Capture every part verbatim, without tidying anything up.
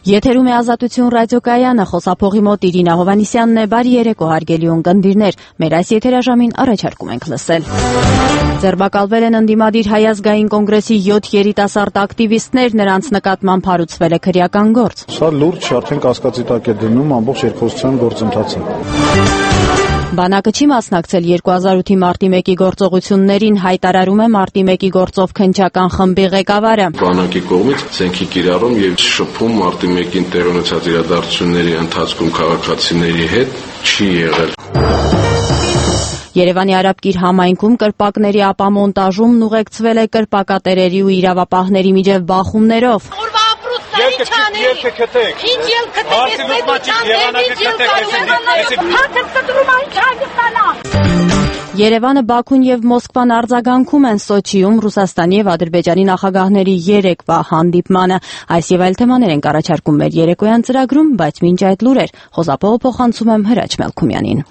Եթերում է Ազատություն ռադիոկայանը, խոսափողի մոտ Իրինա Հովանիսյանն է, բարի երեկո հարգելի ունկնդիրներ, մեր այս եթերաժամին առաջարկում ենք լսել։ Ձերբակալվել են ընդդիմադիր Հայ ազգային կոնգրեսի յոթ երիտասարդ ակտիվիստներ, նրանց նկատմամբ հարուցվել է քրեական գործ։ Սա լուրջ արդեն կասկածի տակ է դնում ամբողջ երկխոսության գործընթացը։ Բանակը չի մասնակցել երկու հազար ութի մարտի մեկի գործողություններին, հայտարարում է մարտի մեկի գործով քննչական խմբի ղեկավարը։ Բանակի կողմից ցենքի կիրառում եւ շփում մարտի մեկին տեղի ունեցած իրադարձությունների ընթացքում քաղաքացիների հետ չի եղել։ Երևանի Արաբկիր համայնքում կրպակների ապամոնտաժումն ուղեկցվել է կրպակատերերի ու իրավապահների միջև բախումներով։ Ելքը ելքը քթեք։ Ինչ ելքը քթեք։ Երևանը, Բաքուն եւ Մոսկվան արձագանքում են Սոչիում Ռուսաստանի եւ Ադրբեջանի նախագահների երեկվա հանդիպմանը։ Այս եւ այլ թեմաներ ենք առաջարկում մեր երեկոյան ծրագրում, բայց մինչ այդ լուրեր խոսափողը փոխանցում եմ Հրաչ Մելքումյանին։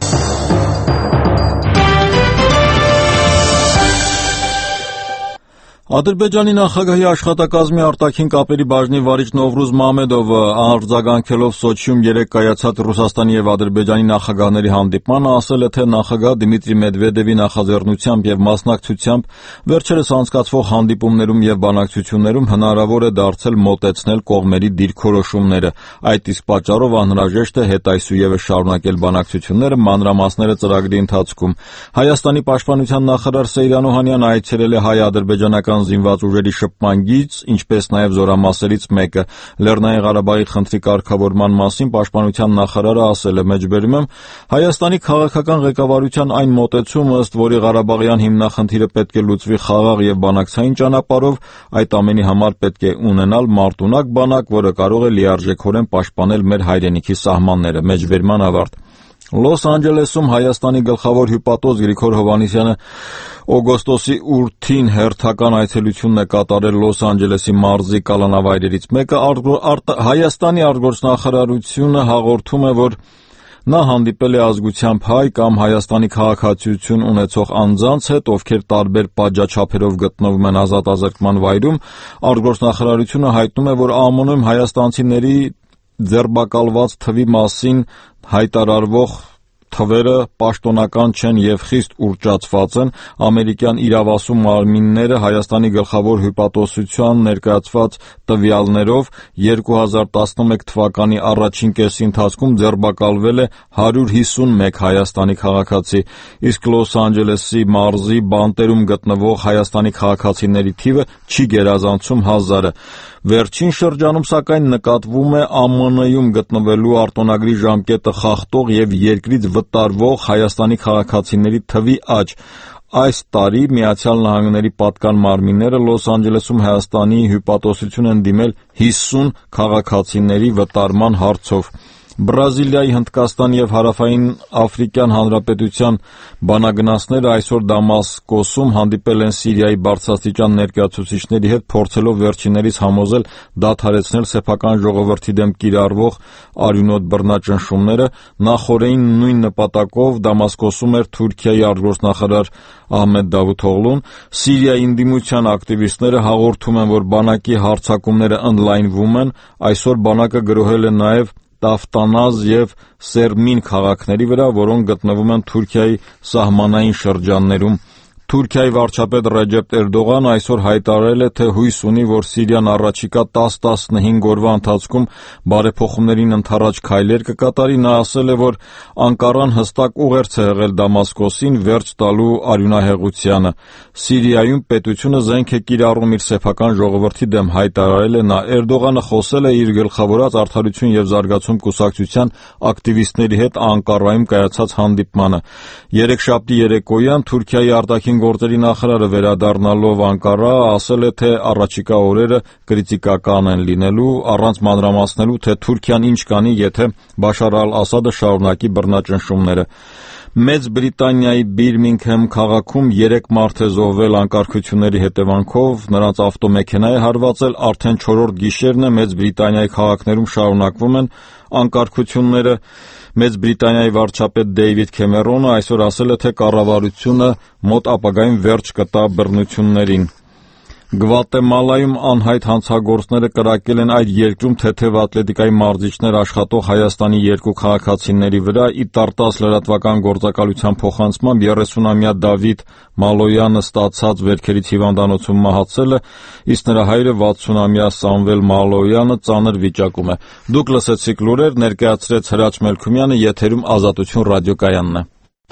Ադրբեջանի նախագահի աշխատակազմի արտաքին կապերի բաժնի վարիչ Նովրուզ Մամեդովը արձագանքելով Սոչիում երեկ կայացած Ռուսաստանի եւ Ադրբեջանի նախագահների հանդիպմանը ասել է, թե նախագահ Դմիտրի Մեդվեդևի նախաձեռնությամբ եւ մասնակցությամբ վերջերս անցկացվող հանդիպումներում եւ բանակցություններում հնարավոր է դարձել մոտեցնել կողմերի դիրքորոշումները։ Այդ իսկ պատճառով անհրաժեշտ է հետայսուևս շարունակել բանակցությունները, մանրամասները ծրագրի ընթացքում։ Հայաստանի պաշտպանության նախարար Սեյրան Օհանյանն այցելել է հայ-ադրբեջանական զինված ուժերի շփման գիծ, ինչպես նաև զորամասերից մեկը։ Լեռնային Ղարաբաղի խնդրի կարգավորման մասին պաշտպանության նախարարը ասել է. «Մեջբերում եմ Հայաստանի քաղաքական ղեկավարության այն մոտեցումը, ըստ որի Ղարաբաղյան հիմնախնդիրը պետք է լուծվի խաղաղ եւ բանակցային ճանապարհով, այդ ամենի համար պետք է ունենալ մարտունակ բանակ, որը կարող է լիարժեքորեն պաշտպանել մեր հայրենիքի սահմանները»։ Մեջբերման ավարտ։ Լոս Անջելեսում Հայաստանի գլխավոր հյուպատոս Գրիգոր Հովհաննիսյանը օգոստոսի ութին հերթական այցելությունն է կատարել Լոս Անջելեսի մարզի կալանավայրերից մեկը։ Հայաստանի արտգործնախարարությունը հաղորդում է, որ նա հանդիպել է ազգությամբ հայ կամ Հայաստանի քաղաքացիություն ունեցող անձանց հետ, ովքեր տարբեր պատժաչափերով գտնվում են ազատազրկման վայրում։ Արտգործնախարարությունը հայտնում է, որ ԱՄՆ-ում հայաստանցիների ձերբակալված թվի մասին հայտարարվող թվերը պաշտոնական չեն եւ խիստ ուռճացված են։ Ամերիկյան իրավասու մարմինները Հայաստանի գլխավոր հյուպատոսության ներկայացված տվյալներով երկու հազար տասնմեկ թվականի առաջին կեսի ընթացքում ձերբակալվել է հարյուր հիսունմեկ Հայաստանի քաղաքացի, իսկ Լոս Անջելեսի մարզի բանտերում գտնվող Հայաստանի քաղաքացիների թիվը չի գերազանցում հազարը։ Վերջին շրջանում, սակայն, նկատվում է ԱՄՆ-ում գտնվելու արտոնագրի ժամկետը խախտող եւ երկրից վտարվող Հայաստանի քաղաքացիների թվի աճ։ Այս տարի Միացյալ Նահանգների պատկան մարմինները Լոս Անջելեսում Հայաստանի հյուպատոսություն են դիմել հիսուն քաղաքացիների վտարման հարցով։ Բրազիլիայի, Հնդկաստանի եւ Հարավային Աֆրիկյան Հանրապետության բանագնացները այսօր Դամասկոսում հանդիպել են Սիրիայի բարձրաստիճան ներկայացուցիչների հետ, փորձելով վերջիններիս համոզել դադարեցնել սեփական ժողովրդի դեմ կիրառվող արյունոտ բռնաճնշումները։ Նախորդին նույն նպատակով Դամասկոսում էր Թուրքիայի արտգործնախարար Ահմեդ Դավութօղլուն։ Սիրիայի ընդդիմության ակտիվիստները հաղորդում են, որ բանակի հարձակումները ընդլայնվում են։ Այսօր բանակը գրոհել է նաեւ Տաֆտանազ եւ Սերմին քաղաքների վրա, որոնք գտնվում են Թուրքիայի սահմանային շրջաններում։ Թուրքիայի վարչապետ Ռեջեփ Էրդողանը այսօր հայտարարել է, թե հույս ունի, որ Սիրիան առաջիկա տասը-տասնհինգ օրվա ընթացքում բարեփոխումներին ընդառաջ քայլեր կկատարի։ Նա ասել է, որ Անկարան հստակ ուղերձ է եղել Դամասկոսին վերջ տալու արյունահեղությանը։ Սիրիայում պետությունը զենք է կիրառում իր սեփական ժողովրդի դեմ, հայտարարել է նա։ Էրդողանը խոսել է իր գլխավորած Արդարություն եւ զարգացում կուսակցության ակտիվիստների հետ Անկարայում կայացած հանդիպմանը։ Երեքշաբթի երեկոյան Թուրքիայի արտաքին գործերի նախարարը վերադառնալով Անկարա ասել է, թե առաջիկա օրերը կրիտիկական են լինելու, առանց մանրամասնելու, թե Թուրքիան ինչ կանի, եթե Բաշար ալ-Ասադը շարունակի բռնաճնշումները։ Մեծ Բրիտանիայի Բիրմինգհեմ քաղաքում երեք մարդ է զոհվել անկարգությունների հետևանքով, նրանց ավտոմեքենա է հարվածել, արդեն չորրորդ գիշերն է, Մեծ Բրիտանիայի քաղաքներում շարունակվում են անկարգությունները։ Մեծ Բրիտանիայի վարչապետ Դեյվիդ Քեմերոնը այսօր ասել է, թե կառավարությունը մոտ ապագայում վերջ կտա բռնություններին։ Գվատեմալայում անհայտ հանցագործները կրակել են այդ երկրում թեթև ատլետիկայի մարզիչներ աշխատող Հայաստանի երկու քաղաքացիների վրա։ Ի տարտաս լրատվական գործակալության փոխանցմամբ երեսունամյա Դավիթ Մալոյանը ստացած վերքերից հիվանդանոցում մահացել է, իսկ նրա հայրը վաթսունամյա Սամվել Մալոյանը ծանր վիճակում է։ Դուք լսեցիք լուրեր, ներկայացրեց Հրաչ Մելքումյանը, եթերում Ազատություն ռադիոկայանն է։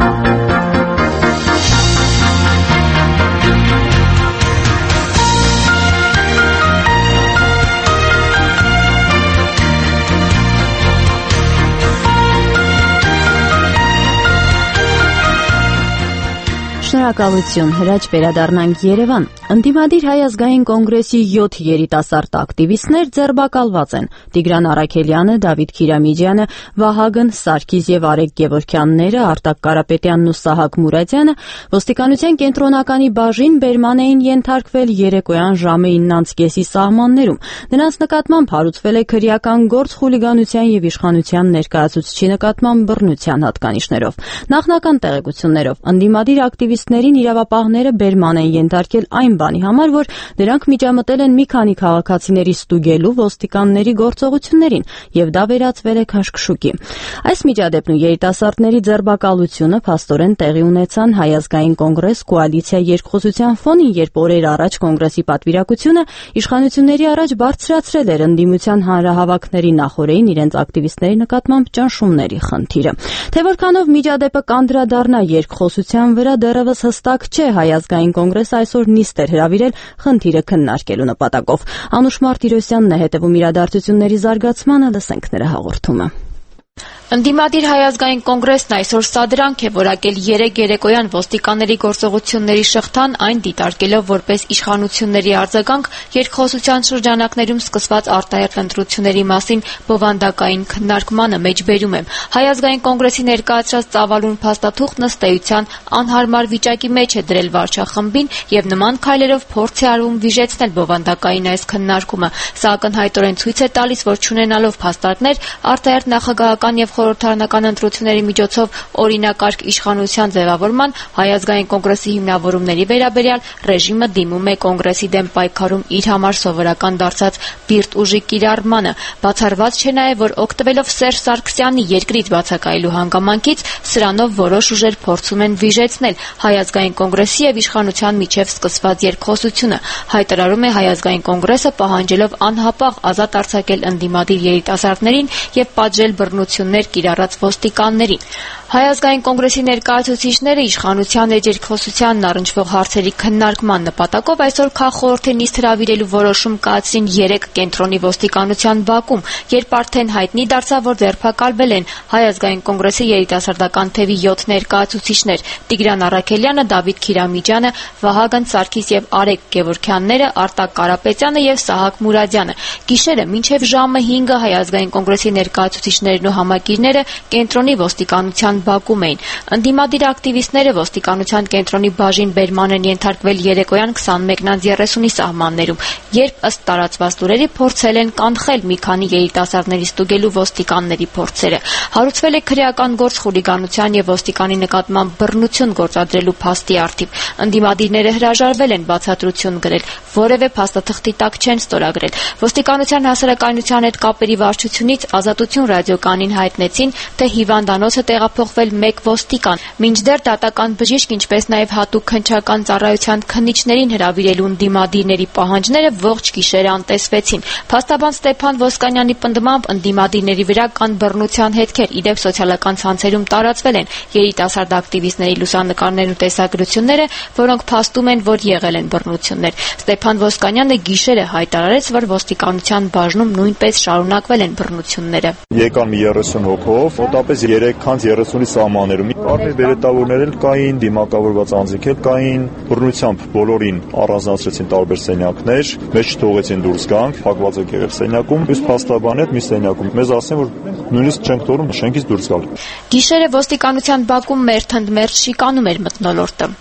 Շնորհակալություն, Հրաչ, վերադառնանք Երևան։ Ընդդիմադիր Հայ ազգային կոնգրեսի յոթ երիտասարդ ակտիվիստներ ձերբակալված են։ Տիգրան Առաքելյանը, Դավիթ Քիրամիջյանը, Վահագն Սարգիս եւ Արեգ Գևորգյանները, Արտակ Կարապետյանն ու Սահակ Մուրադյանը ոստիկանության կենտրոնականի բաժին բերման էին ենթարկվել երեկոյան ժամը իննից կեսի սահմաններում։ Նրանց նկատմամբ հարուցվել է քրեական գործ խուլիգանության եւ իշխանության ներկայացուցչի նկատմամբ բռնության հատկանիշներով։ Նախնական տեղեկություններով ընդդիմադիր ակտիվիստներին իրավապահները բերման են ենթարկել այն բանի համար, որ նրանք միջամտել են մի քանի քաղաքացիների ստուգելու ոստիկանների գործողություններին եւ դա վերածվել է քաշքշուկի։ Այս միջադեպն ու երիտասարդների ձերբակալությունը փաստորեն տեղի ունեցան Հայ ազգային կոնգրես կոալիցիա երկխոսության ֆոնին, երբ օրեր առաջ կոնգրեսի պատվիրակությունը իշխանությունների առաջ բարձրացրել էր ընդդիմության հանրահավաքների նախօրեին իրենց ակտիվիստների նկատմամբ ճնշումների խնդիրը։ Թե որքանով միջադեպը կանդրադառնա երկխոսության վրա դեռևս հստակ չէ։ Հայ ազգային կոնգրեսը այսօր նիստ էր հրավիրել խնդիրը քննարկելու նպատակով։ Անուշ Մարտիրոսյանն է հետևում իրադարձությունների զարգացմանը, լսենք նրա հաղորդումը։ Ընդդիմադիր Հայ ազգային կոնգրեսն այսօր սադրանք է որակել երեկ երեկոյան ոստիկանների գործողությունների շղթան, այն դիտարկելով որպես իշխանությունների արձագանք երկխոսության շրջանակներում սկսված արտահերթ ընտրությունների մասին բովանդակային քննարկմանը մեջբերում եմ։ Հայ ազգային կոնգրեսի ներկայացրած ծավալուն փաստաթուղթն ըստ էության անհարմար վիճակի մեջ է դրել վարչախմբին եւ նման քայլերով փորձ է արվում վիժեցնել բովանդակային այս քննարկումը։ Սա ակնհայտորեն ցույց է տալիս, որ չունենալով փաստարկներ արտահերթ նախագահական եւ խորհրդարանական ընտրությունների միջոցով օրինակարգ իշխանության ձևավորման Հայ ազգային կոնգրեսի հիմնավորումների վերաբերյալ ռեժիմը դիմում է կոնգրեսի դեմ պայքարում իր համար սովորական դարձած բիրտ ուժի կիրառմանը։ Բացառված չէ նաև, որ օգտվելով Սերժ Սարգսյանի երկրից բացակայելու հանգամանքից սրանով որոշ ուժեր փորձում են վիժեցնել Հայ ազգային կոնգրեսի եւ իշխանության միջև սկսված երկխոսությունը, հայտարարում է Հայ ազգային կոնգրեսը, պահանջելով անհապաղ ազատ արձակել ընդդիմադիր երիտասարդներին եւ պատժել բռնություններ կիրառած ոստիկաններին։ Հայ ազգային կոնգրեսի ներկայացուցիչները իշխանության հետ երկխոսությանն առնչվող հարցերի քննարկման նպատակով այսօր քաղխորհրդի նիստ հրավիրելու որոշում կայացրին երեք կենտրոնի ոստիկանության բակում, երբ արդեն հայտնի դարձավ, որ ձերբակալվել են Հայ ազգային կոնգրեսի երիտասարդական թևի յոթ ներկայացուցիչներ՝ Տիգրան Առաքելյանը, Դավիթ Քիրամիջյանը, Վահագն Սարգիս եւ Արեգ Գևորգյանները, Արտակ Կարապետյանը եւ Սահակ Մուրադյանը։ Գիշերը մինչեւ ժամը հինգը Հայ ազգային կոնգրեսի ներկայացուցիչներն ու համակիրները կենտրոնի ոստիկանության բակում էին։ Ընդդիմադիր ակտիվիստները ոստիկանության կենտրոնի բաժին բերման են ենթարկվել երեկոյան քսանմեկից երեսունի սահմաններում, երբ ըստ տարածված լուրերի փորձել են կանխել մի քանի երիտասարդների ստուգելու ոստիկանների փորձերը։ Հարուցվել է քրեական գործ խուլիգանության եւ ոստիկանի նկատմամբ բռնություն գործադրելու փաստի առթիվ։ Ընդդիմադիրները հրաժարվել են բացատրություն գրել, որևէ փաստաթղթի տակ չեն ստորագրել։ Ոստիկանության հասարակայնության հետ կապերի վարչությունից Ազատություն ռադիոկանին հայտնեցին, թե հիվանդանոցը տեղափոխվել մեկ ոստիկան, մինչդեռ դատական բժիշկ, ինչպես նաև հատուկ քննչական ծառայության քննիչներին հրավիրելու ընդդիմադիրների պահանջները ողջ գիշերը անտեսվեցին։ Փաստաբան Ստեփան Ոսկանյանի պնդմամբ ընդդիմադիրների վրա կան բռնության հետքեր, իդեպ սոցիալական ցանցերում տարածվել են երիտասարդ ակտիվիստների լուսանկարներն ու տեսագրությունները, որոնք փաստում են, որ եղել են բռնություններ։ Ստեփան Ոսկանյանը գիշերը հայտարարեց, որ ոստիկանության բաժնում նույնպես շարունակվել են բռնությունները։ Եկան մի երեսուն հոգով, մոտապես երեքից երեսունի սահմաններում կարմիր բերետավորներ էլ կային, դիմակավորված անձինք էլ կային, բռնությամբ բոլորին առանձնացրեցին տարբեր սենյակներ, մեզ չթողեցին դուրս գանք, փակված եք եղել սենյակում, իսկ փաստաբանը հետ մի սենյակում։ Մեզ ասեն, որ նույնիսկ չենք թողնում շենքից դուրս գալ։ Գիշերը ոստիկանության բակում մերթընդմերթ շիկանում էր մթնոլորտը։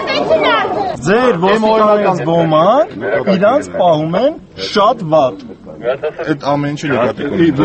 Ձեր ոստիկանական ոմանք իրանց պահում են շատ վատ։ Այդ ամեն ինչը նկատի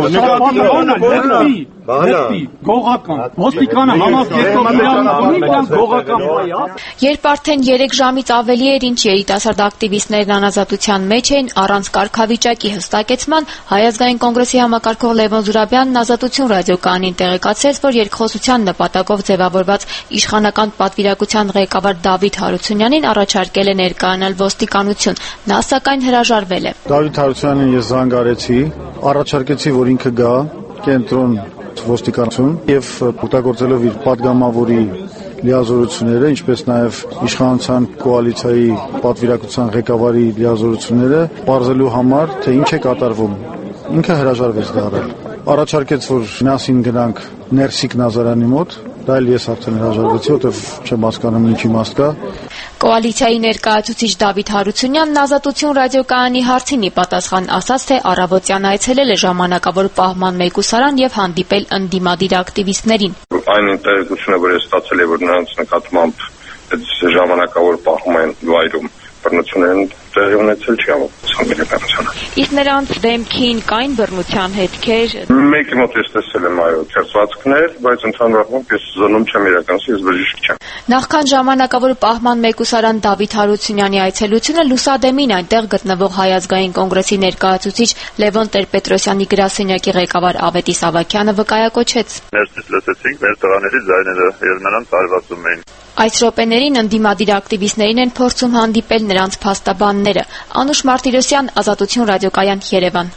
Երբ արդեն երեք ժամից ավելի էր, ինչ երիտասարդ ակտիվիստներն անազատության մեջ էին, առանց կարգավիճակի հստակեցման, Հայ ազգային կոնգրեսի համակարգող Լևոն Զուրաբյանն Ազատություն ռադիոկայանին տեղեկացրեց, որ երկխոսության նպատակով ձևավորված իշխանական պատվիրակության ղեկավար Դավիթ Հարությունյանին առաջարկել է ներկայանալ ոստիկանություն։ Նա սակայն հրաժարվել է։ Դավիթ Հարությունյանին ես զանգարեցի, առաջարկեցի, որ ինքը գա կենտրոն ոստիկանություն եւ օգտագործելով իր падգամավորի լիազորությունները, ինչպես նաև իշխանության կոալիցիայի պատվիրակության ղեկավարի լիազորությունները, բարձելու համար, թե ինչ է կատարվում, ինքը հրաժարվեց դառել։ Առաջարկեց, որ միասին գնանք Ներսիկ Նազարյանի մոտ, դա էլ ես արդեն հրաժարվեցի, որտեղ չեմ հասկանում ինչ իմաստ կա։ Կոալիցիայի ներկայացուցիչ Դավիթ Հարությունյանն Ազատություն ռադիոկայանի հարցին ի պատասխան ասաց, թե առավոտյան այցելել է ժամանակավոր պահման մեկուսարան եւ հանդիպել ընդդիմադիր ակտիվիստներին։ Այն տեղեկությունը, որ ես ստացել եմ, որ նրանց նկատմամբ այդ ժամանակավոր պահման վայրում բռնություններն տեղի ունեցել չի ամուսնության իրականությունը։ Իսկ նրանց դեմքին կային բռնության հետքեր։ Մեկի մոտ ես տեսել եմ այո քերծվածքներ, բայց ընդհանուր առմամբ ես զոնում չեմ իրականացի, ես բժիշկ չեմ։ Նախքան ժամանակավոր պահման մեկուսարան Դավիթ Հարությունյանի այցելությունը լուսադեմին այնտեղ գտնվող Հայ ազգային կոնգրեսի ներկայացուցիչ Լևոն Տեր-Պետրոսյանի գրասենյակի ղեկավար Ավետիս Ավագյանը վկայակոչեց։ Ներսից լսեցինք մեր տղաների ձայները եւ նրանց արվածում էին։ Այս րոպեներին ընդդիմադիր ակտիվիստներին են փորձում հանդիպել նրանց փաստաբանները։ Անուշ Մարտիրոսյան, Ազատություն ռադիոկայան, Երևան։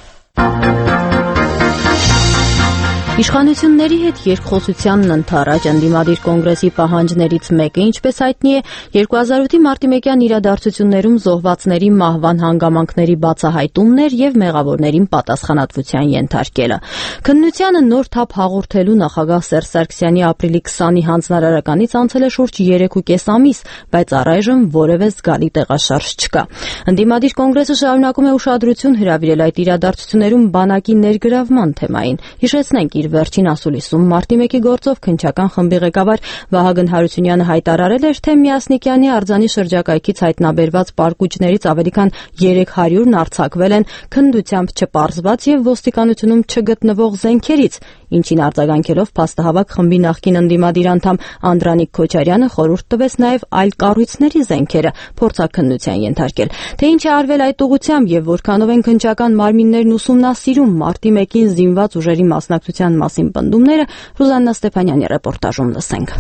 Իշխանությունների հետ երկխոսությանն ընդառաջ ընդդիմադիր կոնգրեսի պահանջներից մեկը, ինչպես հայտնի է, երկու հազար ութի մարտի մեկյան իրադարձություններում զոհվածների մահվան հանգամանքների բացահայտումն էր եւ մեղավորներին պատասխանատվության ենթարկելը։ Քննությանը նոր թափ հաղորդելու նախագահ Սերժ Սարգսյանի ապրիլի քսանի հանձնարարականից անցել է շուրջ երեք ու կես ամիս, բայց առայժմ որևէ զգալի տեղաշարժ չկա։ Ընդդիմադիր կոնգրեսը շարունակում է ուշադրություն հրավիրել այդ իրադարձություններում բանակի ներգրավման թեմային։ Հիշեցնենք իր վերջին ասուլիսում մարտի մեկի գործով քննչական խմբի ղեկավար Վահագն Հարությունյանը հայտարարել էր, թե Միասնիկյանի արձանի շրջակայքից հայտնաբերված պարկուճներից ավելի քան երեք հարյուրն արձակվել են քննությամբ չպարզված եւ ոստիկանությունում չգտնվող զենքերից, ինչին արձագանքելով փաստահավաք խմբի նախկին ընդդիմադիր անդամ Անդրանիկ Քոչարյանը խորհուրդ տվեց նաեւ այլ կառույցների զենքերը փորձաքննության ենթարկել։ Թե ինչ է արվել այդ ուղղությամբ եւ որքանով են քննչական մարմիններն ուսումնասիրում մարտի մեկին զինված ուժերի մասնակցության մասին պնդումները Ռուզաննա Ստեփանյանի ռեպորտաժում լսենք։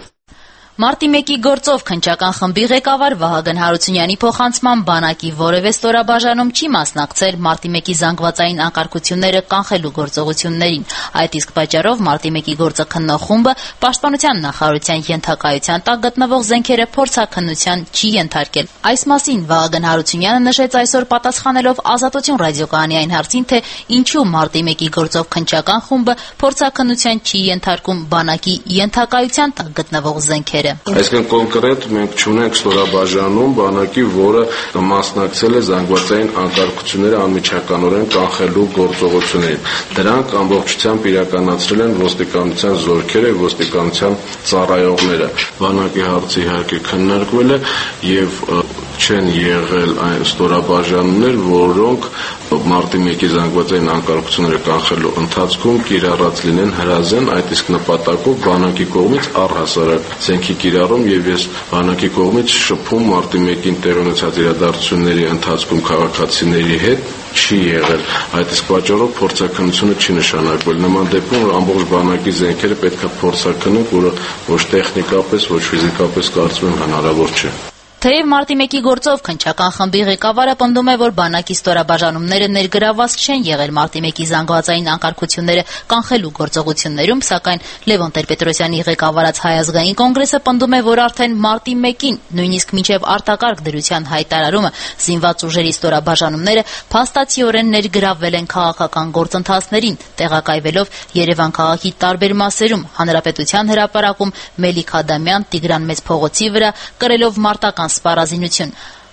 Մարտի մեկի գործով քննչական խմբի ղեկավար Վահագն Հարությունյանի փոխանցման բանակի որևէ ստորաբաժանում չի մասնակցել մարտի մեկի զանգվածային անկարգությունները կանխելու գործողություններին։ Այդ իսկ պատճառով մարտի մեկի գործը քննող խումբը Պաշտպանության նախարարության ենթակայության տակ գտնվող զենքերը փորձաքննության չի ենթարկել։ Այս մասին Վահագն Հարությունյանը նշեց այսօր պատասխանելով Ազատություն ռադիոկայանի այն հարցին, թե ինչու մարտի մեկի գործով քննչական խումբը փորձաքննության չի ենթարկում բանակի ենթակայության տակ գտնվող զենքերը։ Այսինքն կոնկրետ մենք չունենք ստորաբաժանում բանակի, որը մասնակցել է զանգվածային անկարգությունները անմիջականորեն կանխելու գործողություններին։ Դրանք ամբողջությամբ իրականացրել են ոստիկանության զորքերը եւ ոստիկանության ծառայողները։ Բանակի հարցը իհարկե քննարկվել է եւ չեն եղել այն ստորաբաժանումներ, որոնք մարտի մեկի զանգվածային անկարգությունները կանխելու ընթացքում կիրառած լինեն հրազեն, այդ իսկ նպատակով բանակի կողմից առհասարակ զենքի կիրառում եւ ես բանակի կողմից շփում մարտի մեկին տեղի ունեցած իրադարձությունների ընթացքում քաղաքացիների հետ չի եղել։ Այդ իսկ պատճառով փորձաքննությունը չի նշանակվել։ Նման դեպքում ամբողջ բանակի զենքերը պետք է փորձաքննենք, որը ոչ տեխնիկապես, ոչ ֆիզիկապես կարծում եմ հնարավոր չէ։ Թեև մարտի մեկի գործով քննչական խմբի ղեկավարը պնդում է, որ բանակի ստորաբաժանումները ներգրավված չեն եղել մարտի մեկի զանգվածային անկարգությունները կանխելու գործողություններում, սակայն Լևոն Տեր-Պետրոսյանի ղեկավարած Հայ ազգային կոնգրեսը պնդում է, որ արդեն մարտի մեկին, նույնիսկ մինչև արտակարգ դրության հայտարարումը, զինված ուժերի ստորաբաժանումները փաստացիորեն ներգրավվել են քաղաքական գործընթացներին, տեղակայվելով Երևան քաղաքի տարբեր մասերում, Հանրապետության հրապարակում, Մելիք Ադամյան, Տիգրան Մեծ փողոցի վրա, կրելով մարտական սպառազինություն։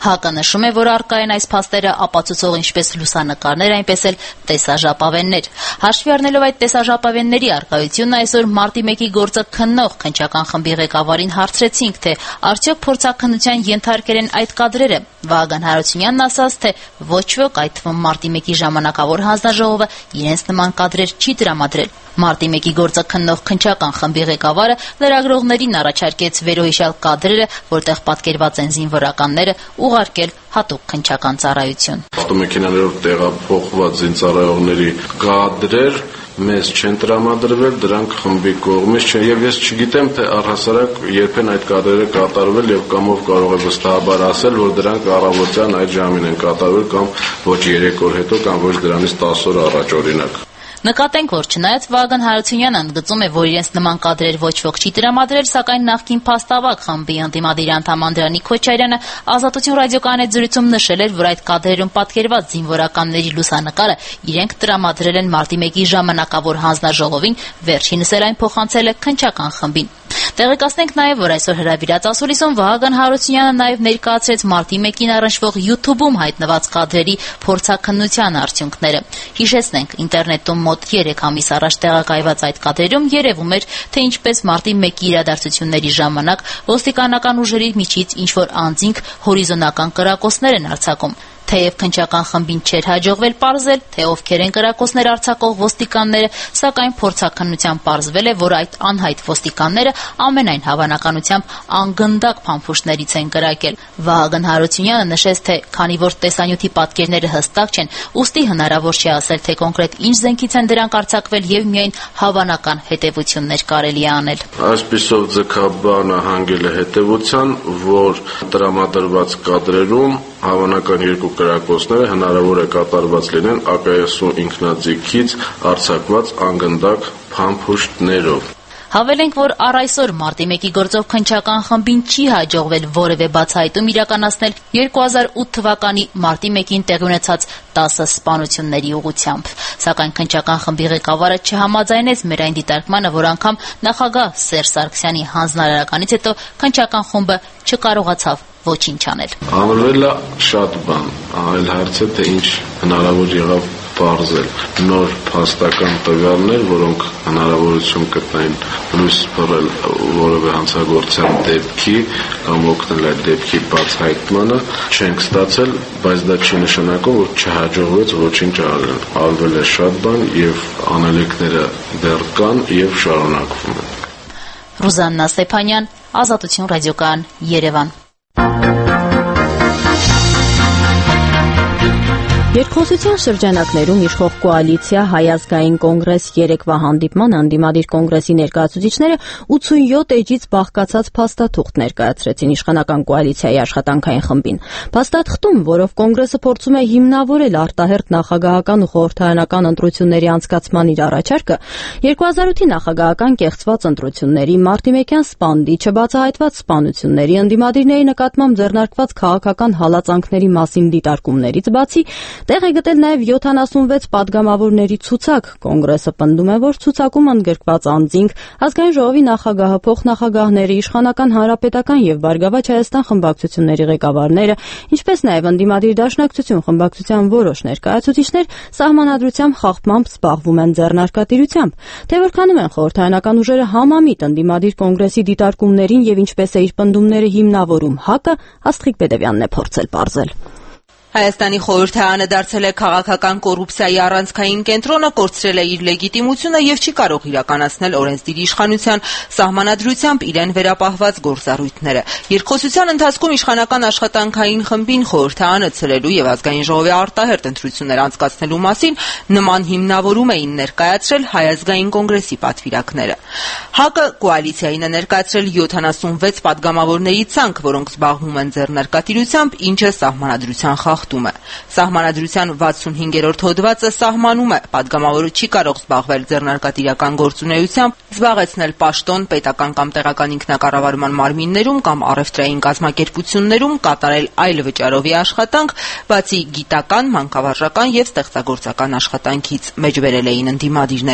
ՀԱԿ-ը նշում է, որ առկա են այս փաստերը ապացուցող ինչպես լուսանկարներ, այնպես էլ տեսաժապավեններ։ Հաշվի առնելով այդ տեսաժապավենների առկայությունը, այսօր մարտի մեկի գործը քննող քննչական խմբի ղեկավարին հարցրեցինք, թե արդյոք փորձաքննության ենթարկել են այդ կադրերը։ Վահագն Հարությունյանն ասաց, թե ոչ ոք, այդ թվում մարտի մեկի ժամանակավոր հանձնաժողովը, իրենց նման կադրեր չի տրամադրել։ Մարտի մեկի գործը քննող քննչական խմբի ղեկավարը լրագրողներին առաջարկեց վերոհիշյալ կադրերը, որտեղ պատկերված են զինվորականները, ուղարկել հատուկ քննչական ծառայություն։ Ավտոմեքենաներով տեղափոխված զինծառայողների կադրեր մեզ չեն տրամադրվել, դրանք խմբի կողմից չէ, եւ ես չգիտեմ, թե առհասարակ երբեն այդ կադրերը կատարվել եւ կամ ով կարող է վստահաբար ասել, որ դրանք առավոտյան այդ ժամին են կատարվել կամ ոչ երեք օր հետո կամ ոչ դրանից տասը օր առաջ օրինակ։ Նկատենք, որ չնայած Վահագն Հարությունյանը ընդգծում է, որ իրենց նման կադրեր ոչ ոք չի տրամադրել, սակայն նախկին փաստավակ խմբի ընդդիմադիր անդամ Անդրանիկ Քոչարյանը Ազատություն ռադիոկայանի հետ զրույցում նշել էր, որ այդ կադրերում պատկերված զինվորականների լուսանկարը իրենք տրամադրել են մարտի մեկի ժամանակավոր հանձնաժողովին, վերջինս էլ այն փոխանցել է քննչական խմբին։ Տեղեկացնենք նաև, որ այսօր հրավիրած ասուլիսում Վահագն Հարությունյանը նաև ներկայացրեց մարտի մեկին առնչվող YouTube-ում հայտնված կադրերի փորձաքննության արդյունքները։ Հիշեցնենք, ինտերնետում մոտ երեք ամիս առաջ տեղակայված այդ կադրերում երևում էր, թե ինչպես մարտի մեկի իրադարձությունների ժամանակ ոստիկանական ուժերի միջից ինչ-որ անձինք հորիզոնական կրակոցներ են արձակում։ Թեև քննչական խմբին չէր հաջողվել պարզել, թե ովքեր են կրակոցներ արձակող ոստիկանները, սակայն փորձաքննության պարզվել է, որ այդ անհայտ ոստիկանները ամենայն հավանականությամբ անգնդակ փամփուշտներից են կրակել։ Վահագն Հարությունյանը նշեց, թե քանի որ տեսանյութի պատկերները հստակ չեն, ուստի հնարավոր չի ասել, թե կոնկրետ ինչ զենքից են դրանք արձակվել եւ միայն հավանական հետեւություններ կարելի է անել։ Այսպիսով ձգաբանը հանգել է հետեւության, որ տրամադրված կադրերում հավանական երկու կրակոցները հնարավոր է կատարված լինեն A K S-ու ինքնաձիգից արձակված անգնդակ փամփուշտներով։ Հավելենք, որ առ այսօր մարտի մեկի գործով քննչական խմբին չի հաջողվել որևէ բացահայտում իրականացնել երկու հազար ութ թվականի մարտի մեկին տեղի ունեցած տասը սպանությունների ուղղությամբ։ Սակայն քննչական խմբի ղեկավարը չհամաձայնեց մեր այն դիտարկմանը, որ անգամ նախագահ Սերժ Սարգսյանի հանձնարարականից հետո քննչական խումբը չկարողացավ ոչինչ անել։ Անվել է շատ բան, այլ հարց է, թե ինչ հնարավոր եղավ պարզել նոր փաստական տվյալներ, որոնք հնարավորություն կտային լույս բերել որևէ հանցագործության դեպքի կամ օգնել այդ դեպքի բացահայտմանը, չենք ստացել, բայց դա չի նշանակում, որ չհաջողվեց ոչինչ արել։ Արվել է շատ բան եւ անելիքները դեռ կան եւ շարունակվում են։ Ռուզաննա Ստեփանյան, Ազատություն ռադիոկայան, Երևան։ Երկխոսության շրջանակներում իշխող կոալիցիա Հայ ազգային կոնգրես երեկվա հանդիպման անդիմադիր կոնգրեսի ներկայացուցիչները ութսունյոթ էջից բաղկացած փաստաթուղթ ներկայացրեցին իշխանական կոալիցիայի աշխատանքային խմբին։ Փաստաթղթում, որով կոնգրեսը փորձում է հիմնավորել արտահերթ նախագահական ու խորհրդարանական ընտրությունների անցկացման իր առաջարկը, երկու հազար ութի նախագահական կեղծված ընտրությունների, մարտի մեկյան սպանդիչը, բացահայտված սպանությունների, ընդդիմադիրների նկատմամբ ձեռնարկված քաղաքական հալածանքների մասին դիտարկումներից բացի տեղ է գտել նաև յոթանասունվեց պատգամավորների ցուցակ։ Կոնգրեսը պնդում է, որ ցուցակում ընդգրկված անձինք, ազգային ժողովի նախագահը, փոխնախագահները, իշխանական հանրապետական եւ Բարգավաճ Հայաստան խմբակցությունների ղեկավարները, ինչպես նաև ընդդիմադիր դաշնակցություն խմբակցության որոշ ներկայացուցիչներ սահմանադրությամբ խախտմամբ զբաղվում են ձեռնարկատիրությամբ։ Թե որքանում են խորհրդարանական ուժերը համամիտ ընդդիմադիր կոնգրեսի դիտարկումներին եւ ինչպես է իր պնդումները հիմնավորում ՀԱԿ-ը, Աստղիկ Պետևյանն է փորձել պարզել։ Հայաստանի խորհրդարանը դարձել է քաղաքական կոռուպցիայի առանցքային կենտրոնը, կորցրել է իր լեգիտիմությունը եւ չի կարող իրականացնել օրենսդիր իշխանության սահմանադրությամբ իրեն վերապահված գործառույթները։ Երկխոսության ընթացքում իշխանական աշխատանքային խմբին խորհրդարանը ցրելու եւ ազգային ժողովի արտահերթ ընտրություններ անցկացնելու մասին նման հիմնավորում էին ներկայացրել Հայ ազգային կոնգրեսի պատվիրակները։ ՀԱԿ-ը կոալիցիային է ներկայացրել յոթանասունվեց պատգամավորների ցանկ, որոնք զբաղվում են ձեռնարկատիրությամբ, ինչը սահմանադրության խախտում է։ Սահմանադրության վաթսունհինգերորդ հոդվածը սահմանում է, պատգամավորը չի կարող զբաղվել ձեռնարկատիրական գործունեությամբ, զբաղեցնել պաշտոն պետական կամ տեղական ինքնակառավարման մարմիններում կամ առևտրային կազմակերպություններում, կատարել այլ վճարովի աշխատանք, բացի գիտական, մանկավարժական եւ ստեղծագործական աշխատանքից, մեջբերել էին ընդդիմադիրները։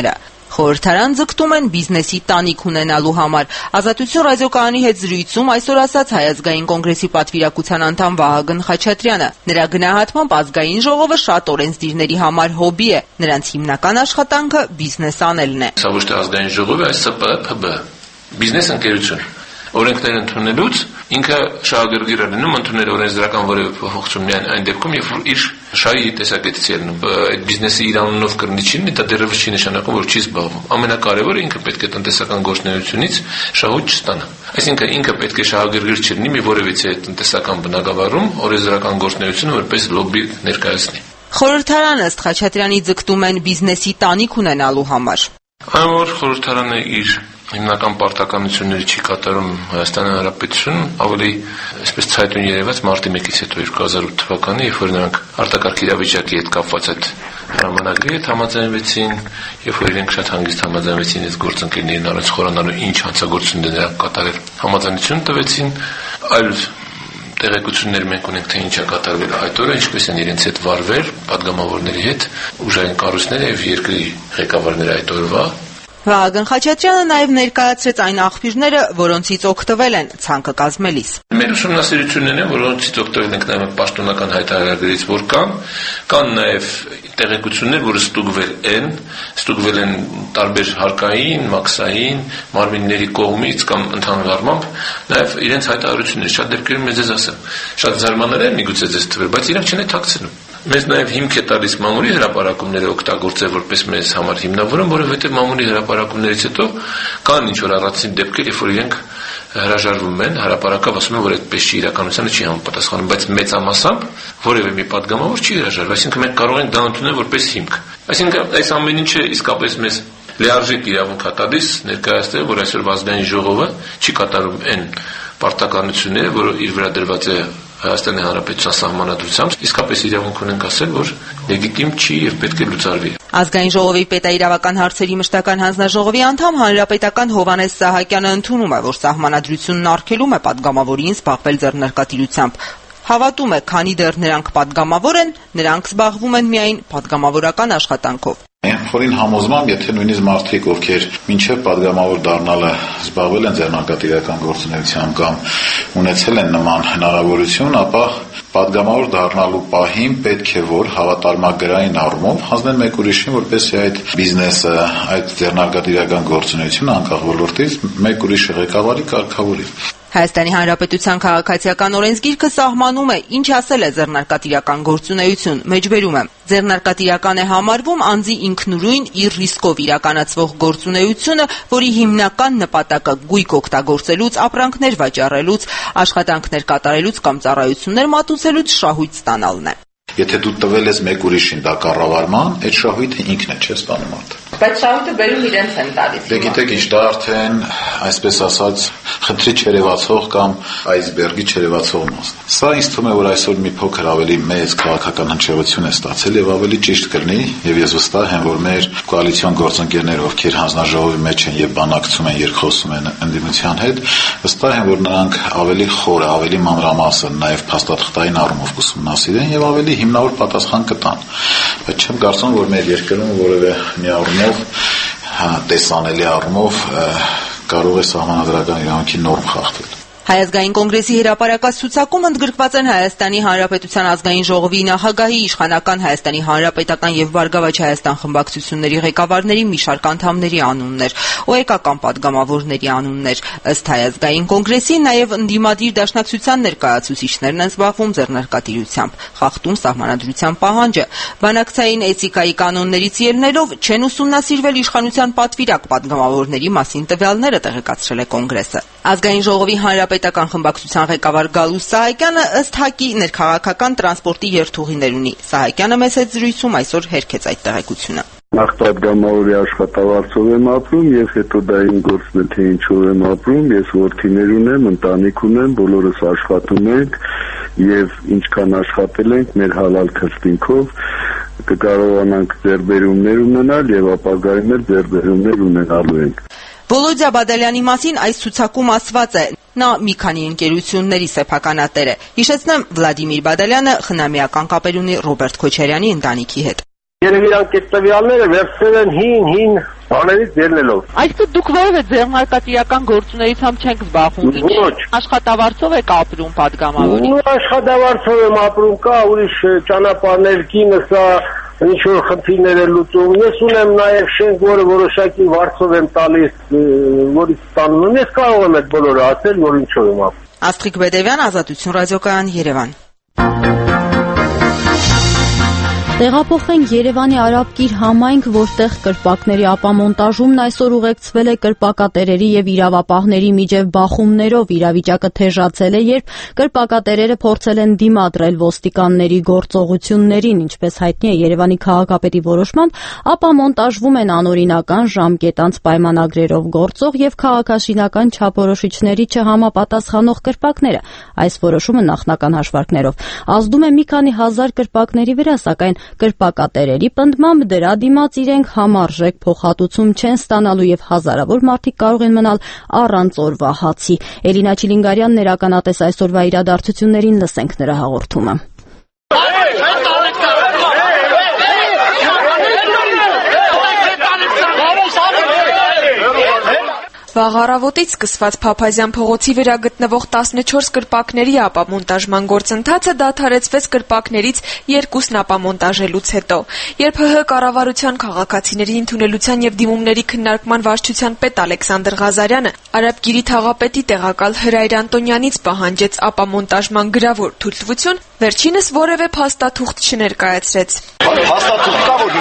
Խորհրդարան ձգտում են բիզնեսի տանիք ունենալու համար։ Ազատություն ռադիոկայանի հետ զրույցում այսօր ասաց Հայ ազգային կոնգրեսի պատվիրակության անդամ Վահագն Խաչատրյանը։ Նրա գնահատմամբ ազգային ժողովը շատ օրենսդիրների համար հոբի է, նրանց հիմնական աշխատանքը բիզնես անելն է։ Սա ոչ թե ազգային ժողով է, այլ Ս Պ Փ B բիզնես ընկերություն։ Օրենքներ ընդունելուց ինքը շահագրգիռ է լինում ընդունել օրենսդրական որևէ փոփոխություն միայն այն դեպքում, երբ որ իր շահի տեսակետից է լինում։ Այդ բիզնեսը իր անունով կրնի չի լինի, դա դեռևս չի նշանակում, որ չի զբաղվում։ Ամենակարևորը ինքը պետք է տնտեսական գործունեությունից շահույթ չստանա։ Այսինքն ինքը պետք է շահագրգիռ չլինի մի որևիցե տնտեսական բնագավառում օրենսդրական գործունեությունը որպես լոբբի ներկայացնի։ Խորհրդարանը ըստ Խաչատրյանի ձգտում են բիզնեսի տանիք ունենալու համար։ Այն որ խորհրդարանը իր հիմնական պարտականությունները չի կատարում Հայաստանի Հանրապետություն, ավելի այսպես ցայտուն երևաց մարտի մեկից հետո երկու հազար ութ թվականի, երբ որ նրանք արտակարգ իրավիճակի հետ կապված այդ հրամանագրի հետ համաձայնվեցին, երբ որ իրենք շատ հանգիստ համաձայնվեցին այս գործընկերներին առանց խորանալու ինչ հանցագործություններ նրանք կատարել, համաձայնություն տվեցին, այլ տեղեկություններ մենք ունենք, թե ինչ է կատարվել այդ օրը, ինչպես են իրենց հետ վարվել падգամավորների հետ, ուժային կառույցները եւ երկրի ղեկավարները այդ օրվա։ Վահագն Խաչատրյանը նաև ներկայացրեց այն աղբյուրները, որոնցից օգտվել են ցանկը կազմելիս։ Մեր ուսումնասիրություններն են, որոնցից օգտվել ենք նաև պաշտոնական հայտարարներից, որ կան, կան նաև տեղեկություններ, որը ստուգվել են, ստուգվել են տարբեր հարկային, մաքսային, մարմինների կողմից կամ ընդհանուր առմամբ, նաև իրենց հայտարարություններ շատ դեպքերում մեզ էս ասեմ։ Շատ զարմանալի է միգուցե ձեզ թվեր, բայց իրանք չեն թաքցնում։ Մեզ նաև հիմք է տալիս մամուլի հրապարակումները օգտագործել որպես մեզ համար հիմնավորում, որովհետև մամուլի հրապարակումներից հետո կան ինչ-որ առանձին դեպքեր, երբ որ իրենք հրաժարվում են, հրապարակավ ասում են, որ այդպես չի, իրականությանը չի համապատասխանում, բայց մեծամասամբ որևէ մի падգամավոր չի հրաժարվում, այսինքն մենք կարող ենք դա ընդունել որպես հիմք։ Այսինքն այս ամեն ինչը իսկապես մեզ լիարժեք իրավունք է տալիս ներկայացնել, որ այսօր ազգային ժողովը չի կատարում այն պարտականությունները, որը իր վրա դրված է Հայաստանի Հանրապետության սահմանադրությամբ, իսկապես իրավունք ունենք ասել, որ լեգիտիմ չի եւ պետք է լուծարվի։ Ազգային ժողովի պետաիրավական հարցերի մշտական հանձնաժողովի անդամ հանրապետական Հովհաննես Սահակյանը ընդունում է, որ սահմանադրությունն արգելում է падգամավորին զբաղվել ձեռնարկատիրությամբ։ Հավատում է, քանի դեռ նրանք падգամավոր են, նրանք զբաղվում են միայն падգամավորական աշխատանքով։ Խորին համոզմամբ, եթե նույնիսկ մարդիկ, ովքեր մինչև падգամավոր դառնալը զբաղվել են ձեռնարկատիրական գործունեությամբ կամ ունեցել են նման հնարավորություն, ապա падգամավոր դառնալու պահին պետք է որ հավատարմագրային առումով հանձնեն մեկ ուրիշին, որպեսզի այդ բիզնեսը, այդ ձեռնարկատիրական գործունեությունը անկախ ոլորտից մեկ ուրիշը ղեկավարի կարգավորի։ Հայաստանի Հանրապետության քաղաքացիական օրենսգիրքը սահմանում է, ինչ ասել է ձեռնարկատիրական գործունեություն, մեջբերում է։ Ձեռնարկատիրական է համարվում անձի ինքնուրույն իր ռիսկով իրականացվող գործունեությունը, որի հիմնական նպատակը գույք օգտագործելուց, ապրանքներ վաճառելուց, աշխատանքներ կատարելուց կամ ծառայություններ մատուցելուց շահույթ ստանալն է։ Եթե դու տվել ես մեկ ուրիշին դա կառավարման, այդ շահույթը ինքն է չէ ստանում մարդը։ Բայց շահույթը բերում իրենց են տալիս։ Դե գիտեք ինչ, դա արդեն այսպես ասած խնդրի չերևացող կամ այսբերգի չերևացող մասն է։ Սա ինձ թվում է, որ այսօր մի փոքր ավելի մեծ քաղաքական հնչեղություն է ստացել եւ ավելի ճիշտ կլինի, եւ ես վստահ եմ, որ մեր կոալիցիոն գործընկերները, ովքեր հանձնաժողովի մեջ են եւ բանակցում են, երկխոսում են ընդդիմության հետ, վստահ եմ, որ նրանք ավելի խորը, ավելի մանրամասն, նաեւ փաստաթղթային առումով ուսումնասիրեն եւ ավելի հիմնավոր պատասխան կտան։ Բայց չեմ կարծում, որ մեր երկրում որևէ մի առումով, տեսանելի առումով կարող է սահմանադրական իրավունքի նորմ խախտել։ Հայ ազգային կոնգրեսի հրապարակած ցուցակում ընդգրկված են Հայաստանի Հանրապետության ազգային ժողովի նախագահի, իշխանական Հայաստանի Հանրապետական եւ Բարգավաճ Հայաստան խմբակցությունների ղեկավարների մի շարք անդամների անուններ, օեկական падգամավորների անուններ։ Ըստ Հայ ազգային կոնգրեսի նաեւ ընդդիմադիր դաշնակցության ներկայացուցիչներն են զբաղվում ձեռնարկատիրությամբ, խախտում սահմանադրության պահանջը։ Բանակցային էթիկայի կանոններից ելնելով չեն ուսումնասիրվել իշխանության պատվիրակ падգամավորների մասին տվյալները, տեղեկացրել է կոնգրեսը։ Ազգային ժողովի հանրապետական խմբակցության ղեկավար Գալուս Սահակյանը ըստ ՀԱԿ-ի ներքաղաքական տրանսպորտի երթուղիներ ունի։ Սահակյանը մեծ հետ զրույցում այսօր հերքեց այդ տեղեկությունը։ Նախ падգամավորի աշխատավարձով եմ ապրում եւ հետո դա իմ գործն է, թե ինչով եմ ապրում, ես որդիներ ունեմ, ընտանիք ունեմ, բոլորս աշխատում ենք եւ ինչքան աշխատել ենք մեր հալալ քրտինքով կկարողանանք ձեռբերումներ ունենալ եւ ապագայում էլ ձեռբերումներ ունենալու ենք։ Վոլոդյա Բադալյանի մասին այս ցուցակում ասված է, նա մի քանի ընկերությունների սեփականատեր է։ Հիշեցնեմ, Վլադիմիր Բադալյանը խնամիական կապեր ունի Ռոբերտ Քոչարյանի ընտանիքի հետ։ Երևի իրանք այդ տվյալները վերցրել են հին, հին Բաներից ելնելով։ Այսինքն դուք որևէ ձեռնարկատիրական գործունեությամբ չեք զբաղվում։ Ոչ։ Աշխատավարձով եք ապրում падգամավորի։ Ու աշխատավարձով եմ ապրում, կա ուրիշ ճանապարհներ, կինս է, ինչ որ խնդիրներ է լուծում։ Ես ունեմ նաև շենք, որը որոշակի վարձով եմ տալիս, որից ստանում եմ։ Ես կարող եմ այդ բոլորը ասել, որ ինչով եմ ապրում։ Աստղիկ Բեդևյան, Ազատություն ռադիոկայան, Երևան։ Տեղափոխվենք Երևանի Արաբկիր համայնք, որտեղ կրպակների ապամոնտաժումն այսօր ուղեկցվել է կրպակատերերի եւ իրավապահների միջև բախումներով։ Իրավիճակը թեժացել է, երբ կրպակատերերը փորձել են դիմադրել ոստիկանների գործողություններին։ Ինչպես հայտնի է Երևանի քաղաքապետի որոշմամբ, ապամոնտաժվում են անօրինական ժամկետանց պայմանագրերով գործող եւ քաղաքաշինական չափորոշիչների չհամապատասխանող կրպակները։ Այս որոշումը նախնական հաշվարկներով ազդում է մի քանի հազար կրպակների վրա, սակայն կրպակատերերի պնդմամբ դրա դիմաց իրենք համարժեք փոխհատուցում չեն ստանալու եւ հազարավոր մարդիկ կարող են մնալ առանց օրվա հացի։ Էլինա Չիլինգարյանն ներականատես այսօրվա իրադարձություններին, լսենք նրա հաղորդումը։ Վաղ առավոտից սկսված Փափազյան փողոցի վրա գտնվող տասնչորս կրպակների ապամոնտաժման գործընթացը դադարեցվեց կրպակներից երկուսն ապամոնտաժելուց հետո։ Երբ ՀՀ կառավարության քաղաքացիների ընդունելության եւ դիմումների քննարկման վարչության պետ Ալեքսանդր Ղազարյանը Արաբկիրի թաղապետի տեղակալ Հրայր Անտոնյանից պահանջեց ապամոնտաժման գրավոր թույլտվություն, վերջինս որևէ փաստաթուղթ չներկայացրեց։ Փաստաթուղթ կա, որ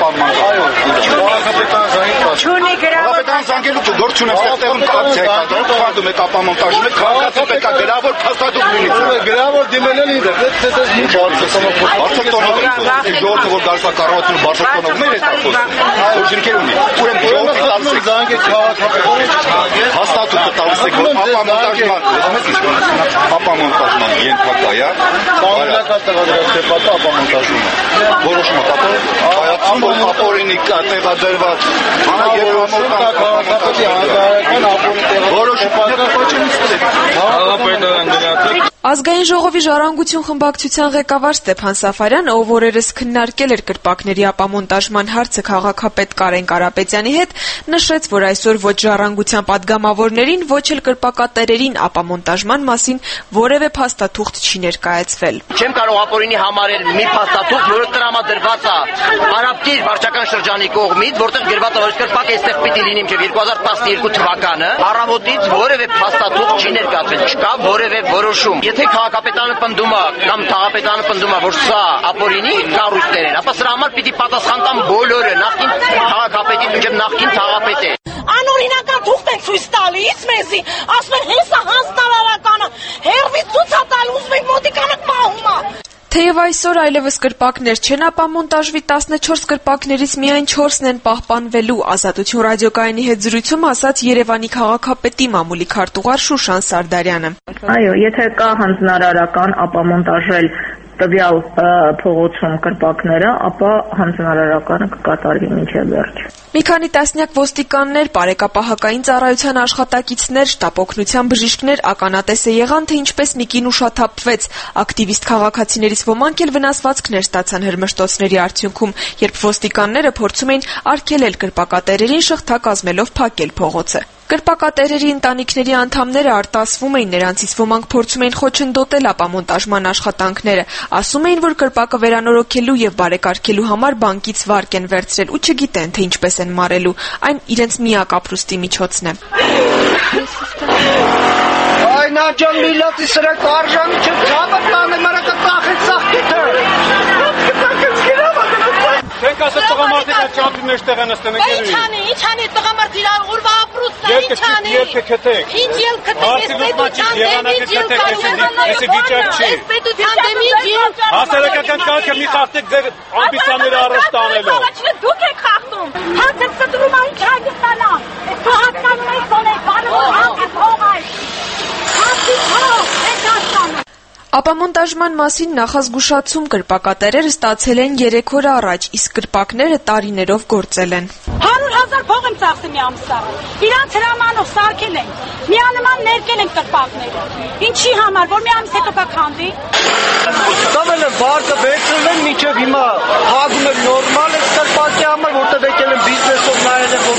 Չունի գրավոր զանգելու գործ չունեմ, ստեղծում կապցիա է կատարում, խանդում եք ապամոնտաժում եք, քաղաքացի պետք է գրավոր փաստաթուղթ լինի։ Գրավոր դիմելն ինձ է, դες ինչ հարցում Արդյոք տոնով ժողովուրդը որ գալիս է կառավարությունը բարձր տոնով մեր է խոսում։ Որ շիրքեր ունի։ Ուրեմն ժողովուրդը տալիս է զանգի քաղաքապետին, փաստաթուղթը տալիս է ապամոնտաժման, ապամոնտաժման ենթակա է։ Բանալական տեղադրած է պատը ապամոնտաժումը։ Որոշումը պատը հայացում որ ապօրինի տեղադրված Ազգային ժողովի ժառանգություն խմբակցության ղեկավար Ստեփան Սաֆարյանը, ով օրերս քննարկել էր կրպակների ապամոնտաժման հարցը քաղաքապետ Կարեն Կարապետյանի հետ, նշեց, որ այսօր ոչ ժառանգության падգամավորներին, ոչ էլ կրպակատերերին ապամոնտաժման մասին որևէ փաստաթուղթ չի ներկայացվել։ Չեմ կարող ապօրինի համարել մի փաստաթուղթ, որը տրամադրված է Արաբկիր վարչական շրջանի կողմից, որտեղ գրված է, որ կրպակը այստեղ պիտի լինի մինչև երկու հազար տասնյոթ թվականը, առավոտից որևէ փաստաթուղթ չի ներկայացվել, չկա որևէ որոշում։ Եթե քաղաքապետարանը պնդում է կամ թաղապետարանը պնդում է, որ սա ապօրինի կառույցներ են, ապա սրա համար պիտի պատասխան տան բոլորը, նախկին քաղաքապետից մինչև նախկին թաղապետը։ Անօրինական թուղթ են ցույց տալիս մեզի, ասում են հեսա հանձնարարականը, հերվից ցույց է տալու, ուզում եք մոտիկանը պահում է։ Թեև այսօր այլևս կրպակներ չեն ապամոնտաժվի, տասնչորս կրպակներից միայն չորսն են պահպանվելու։ Ազատություն ռադիոկայանի հետ զրույցում ասաց Երևանի քաղաքապետի մամուլի քարտուղար Շուշան Սարդարյանը։ Այո, եթե կա հանձնարարական ապամոնտաժել տվյալ փողոցում կրպակները, ապա հանձնարարականը կկատարվի մինչև վերջ։ Մի քանի տասնյակ ոստիկաններ, բարեկապահակային ծառայության աշխատակիցներ, շտապօգնության բժիշկներ ականատեսը եղան, թե ինչպես մի կին ուշաթափվեց։ Ակտիվիստ քաղաքացիներից ոմանք էլ վնասվածքներ ստացան հրմշտոցների արդյունքում, երբ ոստիկանները փորձում էին արգելել կրպակատերերին շղթա կազմելով փակել փողոցը։ Կրպակատերերի ընտանիքների անդամները արտասվում էին, նրանցից ոմանք փորձում էին խոչընդոտել ապամոնտաժման աշխատանքները, ասում էին, որ կրպակը վերանորոգելու եւ բարեկարգելու համար բանկից վարկ են վերցրել ու չգիտեն, թե ինչպես են մարելու, այն իրենց միակ ապրուստի միջոցն է։ Ay nacan milleti sıra karşan için çabuklandı merak etme sakite. Denk asıl tığamartılar çabuk meştegen istene geliyor. İçani, içani tığamartılar urva aprusla içani. Yer keketek. Hiç yıl ketek. Espedu tandemi yıl. Espedu tandemi yıl. Hasara kakan kalka mi kalktık ambisanları araştanelo. Duke kalktım. Hatem satırma hiç hangistana. Hakanmayı sone. Varım hakem olay. Hakim ol. Ekastana. Ապամոնտաժման մասին նախազգուշացում կրպակատերերը ստացել են երեք օր առաջ, իսկ կրպակները տարիներով գործել են։ Հարյուր հազար փող եմ ծախսել մի ամսա։ Իրանց հրամանով սարքել են։ Միանման ներկել են կրպակները։ Ինչի համար, որ մի ամս հետո կքանդի։ Ստավել են վարկը վերցրել են մինչև հիմա հագում են նորմալ է կրպակի համար, որտեղ եկել են բիզնեսով նայել են, որ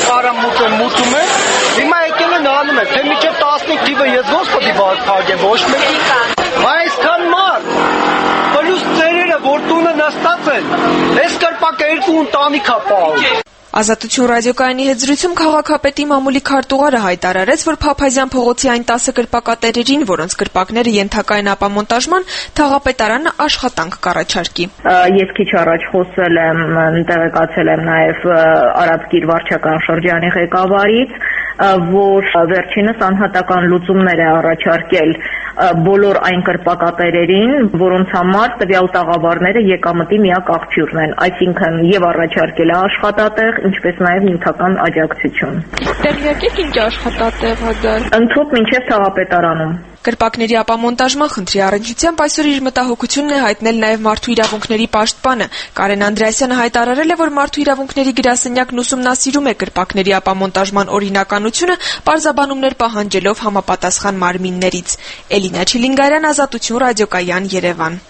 վարփակ են, ոչ մեկ։ Այսքան մարդ, պլյուս ծերերը, որ տունը նստած են, այս կրպակը երկու ընտանիք է պահում։ Ազատություն ռադիոկայանի հետ զրույցում քաղաքապետի մամուլի քարտուղարը հայտարարեց, որ Փափազյան փողոցի այն տասը կրպակատերերին, որոնց կրպակները ենթակա են ապամոնտաժման, թաղապետարանը աշխատանք կառաջարկի։ Ես քիչ առաջ խոսել եմ, տեղեկացել եմ նաև Արաբկիր վարչական շրջանի ղեկավարից, որ վերջինս անհատական լուծումներ է առաջարկել բոլոր այն կրպակատերերին, որոնց համար տվյալ տաղավարները եկամտի միակ աղբյուրն են, այսինքն եւ առաջարկել է աշխատատեղ, ինչպես նաեւ նյութական աջակցություն։ Տեղյակ եք ինչ աշխատատեղ է դա։ Ընդհանուր մինչեւ թաղապետարանում։ Կրպակների ապամոնտաժման խնդրի առնչությամբ այսօր իր մտահոգությունն է հայտնել նաև Մարդու իրավունքների պաշտպանը։ Կարեն Անդրեասյանը հայտարարել է, որ Մարդու իրավունքների գրասենյակն ուսումնասիրում է կրպակների ապամոնտաժման օրինականությունը, պարզաբանումներ պահանջելով համապատասխան մարմիններից։ Էլինա Չիլինգարյան, Ազատություն ռադիոկայան, Երևան։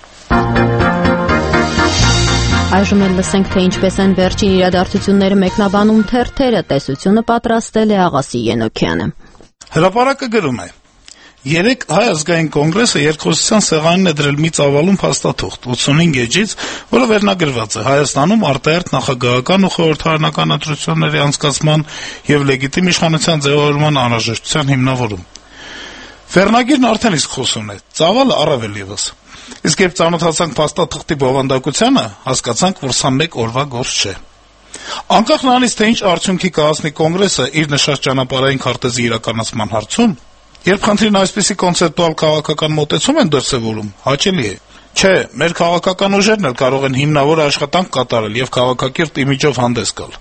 Այժմ էլ լսենք, թե ինչպես են վերջին իրադարձությունները մեկնաբանում թերթերը, տեսությունը պատրաստել է Աղասի Ենոքյանը։ Հրապարակը գրում է. Երեկ Հայ ազգային կոնգրեսը երկխոսության սեղանին է դրել մի ծավալուն փաստաթուղթ ութսունհինգ էջից, որը վերնագրված է Հայաստանում արտահերթ նախագահական ու խորհրդարանական ընտրությունների անցկացման եւ լեգիտիմ իշխանության ձևավորման անհրաժեշտության հիմնավորում։ Վերնագիրն արդեն իսկ խոսուն է, ծավալը առավել եւս։ Իսկ երբ ծանոթացանք փաստաթղթի բովանդակությանը, հասկացանք, որ սա մեկ օրվա գործ չէ։ Անկախ նրանից, թե ինչ արդյունքի կհասնի կոնգրեսը իր նշած ճանապարհային քարտեզի իրականացման հարցում, երբ խնդրին այսպիսի կոնցեպտուալ քաղաքական մոտեցում են դրսևորում, հաճելի է։ Չէ, մեր քաղաքական ուժերն էլ կարող են հիմնավոր աշխատանք կատարել եւ քաղաքակիրթ իմիջով հանդես գալ։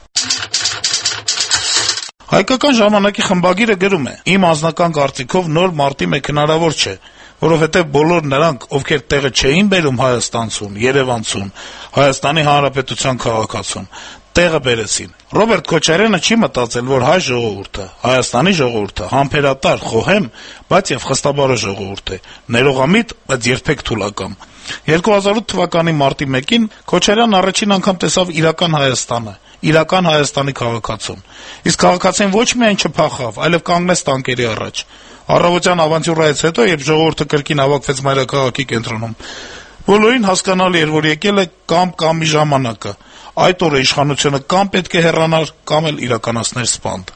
Հայկական ժամանակի խմբագիրը գրում է. «Իմ անձնական կարծիքով նոր մարտի մեկ հնարավոր չէ, որովհետեւ բոլոր նրանք, ովքեր տեղը չէին բերում Հայաստանցուն, Երևանցուն, Հայաստանի Հանրապետության քաղաքացուն, տեղը բերեցին։ Ռոբերտ Քոչարյանը չի մտածել, որ հայ ժողովուրդը, Հայաստանի ժողովուրդը համբերատար, խոհեմ, բայց եւ խստաբարո ժողովուրդ է, ներողամիտ, բայց երբեք թուլակամ։ երկու հազար ութ թվականի մարտի մեկին Քոչարյանն առաջին անգամ տեսավ իրական Հայաստանը, իրական Հայաստանի քաղաքացուն։ Իսկ քաղաքացին ոչ միայն չփախավ, այլև կանգնեց տանկերի առաջ։ Առավոտյան ավանտյուրայից հետո, երբ ժողովուրդը կրկին հավաքվեց մայրաքաղաքի կենտրոնում, բոլորին հասկանալի էր, որ եկել է կամ կամի ժամանակը։ Այդ օրը իշխանությունը կամ պետք է հեռանար, կամ էլ իրականացներ սպանդ»։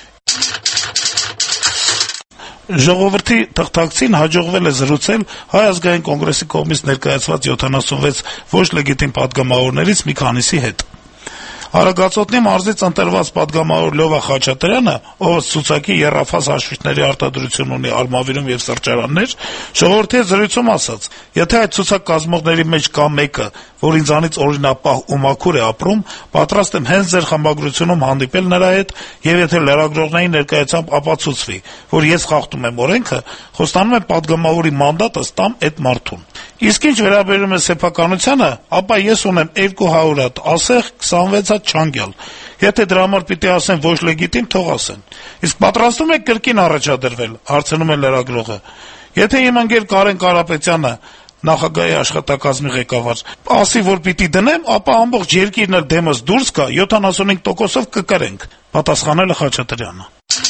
Ժողովրդի թղթակցին հաջողվել է զրուցել Հայ ազգային կոնգրեսի կողմից ներկայացված յոթանասունվեց ոչ լեգիտիմ պատգամավորներից մի քանիսի հետ։ Արագածոտնի մարզից ընտրված պատգամավոր Լյովա Խաչատրյանը, ով ցուցակի եռաֆազ հաշվիչների արտադրություն ունի Արմավիրում եւ սրճարաններ, ժողովրդի զրույցում ասաց. «Եթե այդ ցուցակ կազմողների մեջ կա մեկը, որ ինձանից օրինապահ ու մաքուր է ապրում, պատրաստ եմ հենց ձեր խմբագրությունում հանդիպել նրա հետ, եւ եթե լրագրողների ներկայությամբ ապացուցվի, որ ես խախտում եմ օրենքը, խոստանում եմ պատգամավորի մանդատս տամ այդ մարդուն։ Իսկ ինչ վերաբերում է սեփականությանը, ապա ես ունեմ երկու հարյուր հատ ասեղ, քսանվեց հատ չանգյալ։ Եթե դրա համար պիտի ասեն ոչ լեգիտիմ, թող ասեն։ Իսկ պատրաստում եք կրկին առաջադրվել», հարցնում է լրագրողը։ «Եթե իմ ընկեր Կարեն Կարապետյանը, նախագահի աշխատակազմի ղեկավար, ասի, որ պիտի դնեմ, ապա ամբողջ երկիրն էլ դեմս դուրս գա, յոթանասունհինգ տոկոսով կկրենք», պատասխանել է Խաչատրյանը։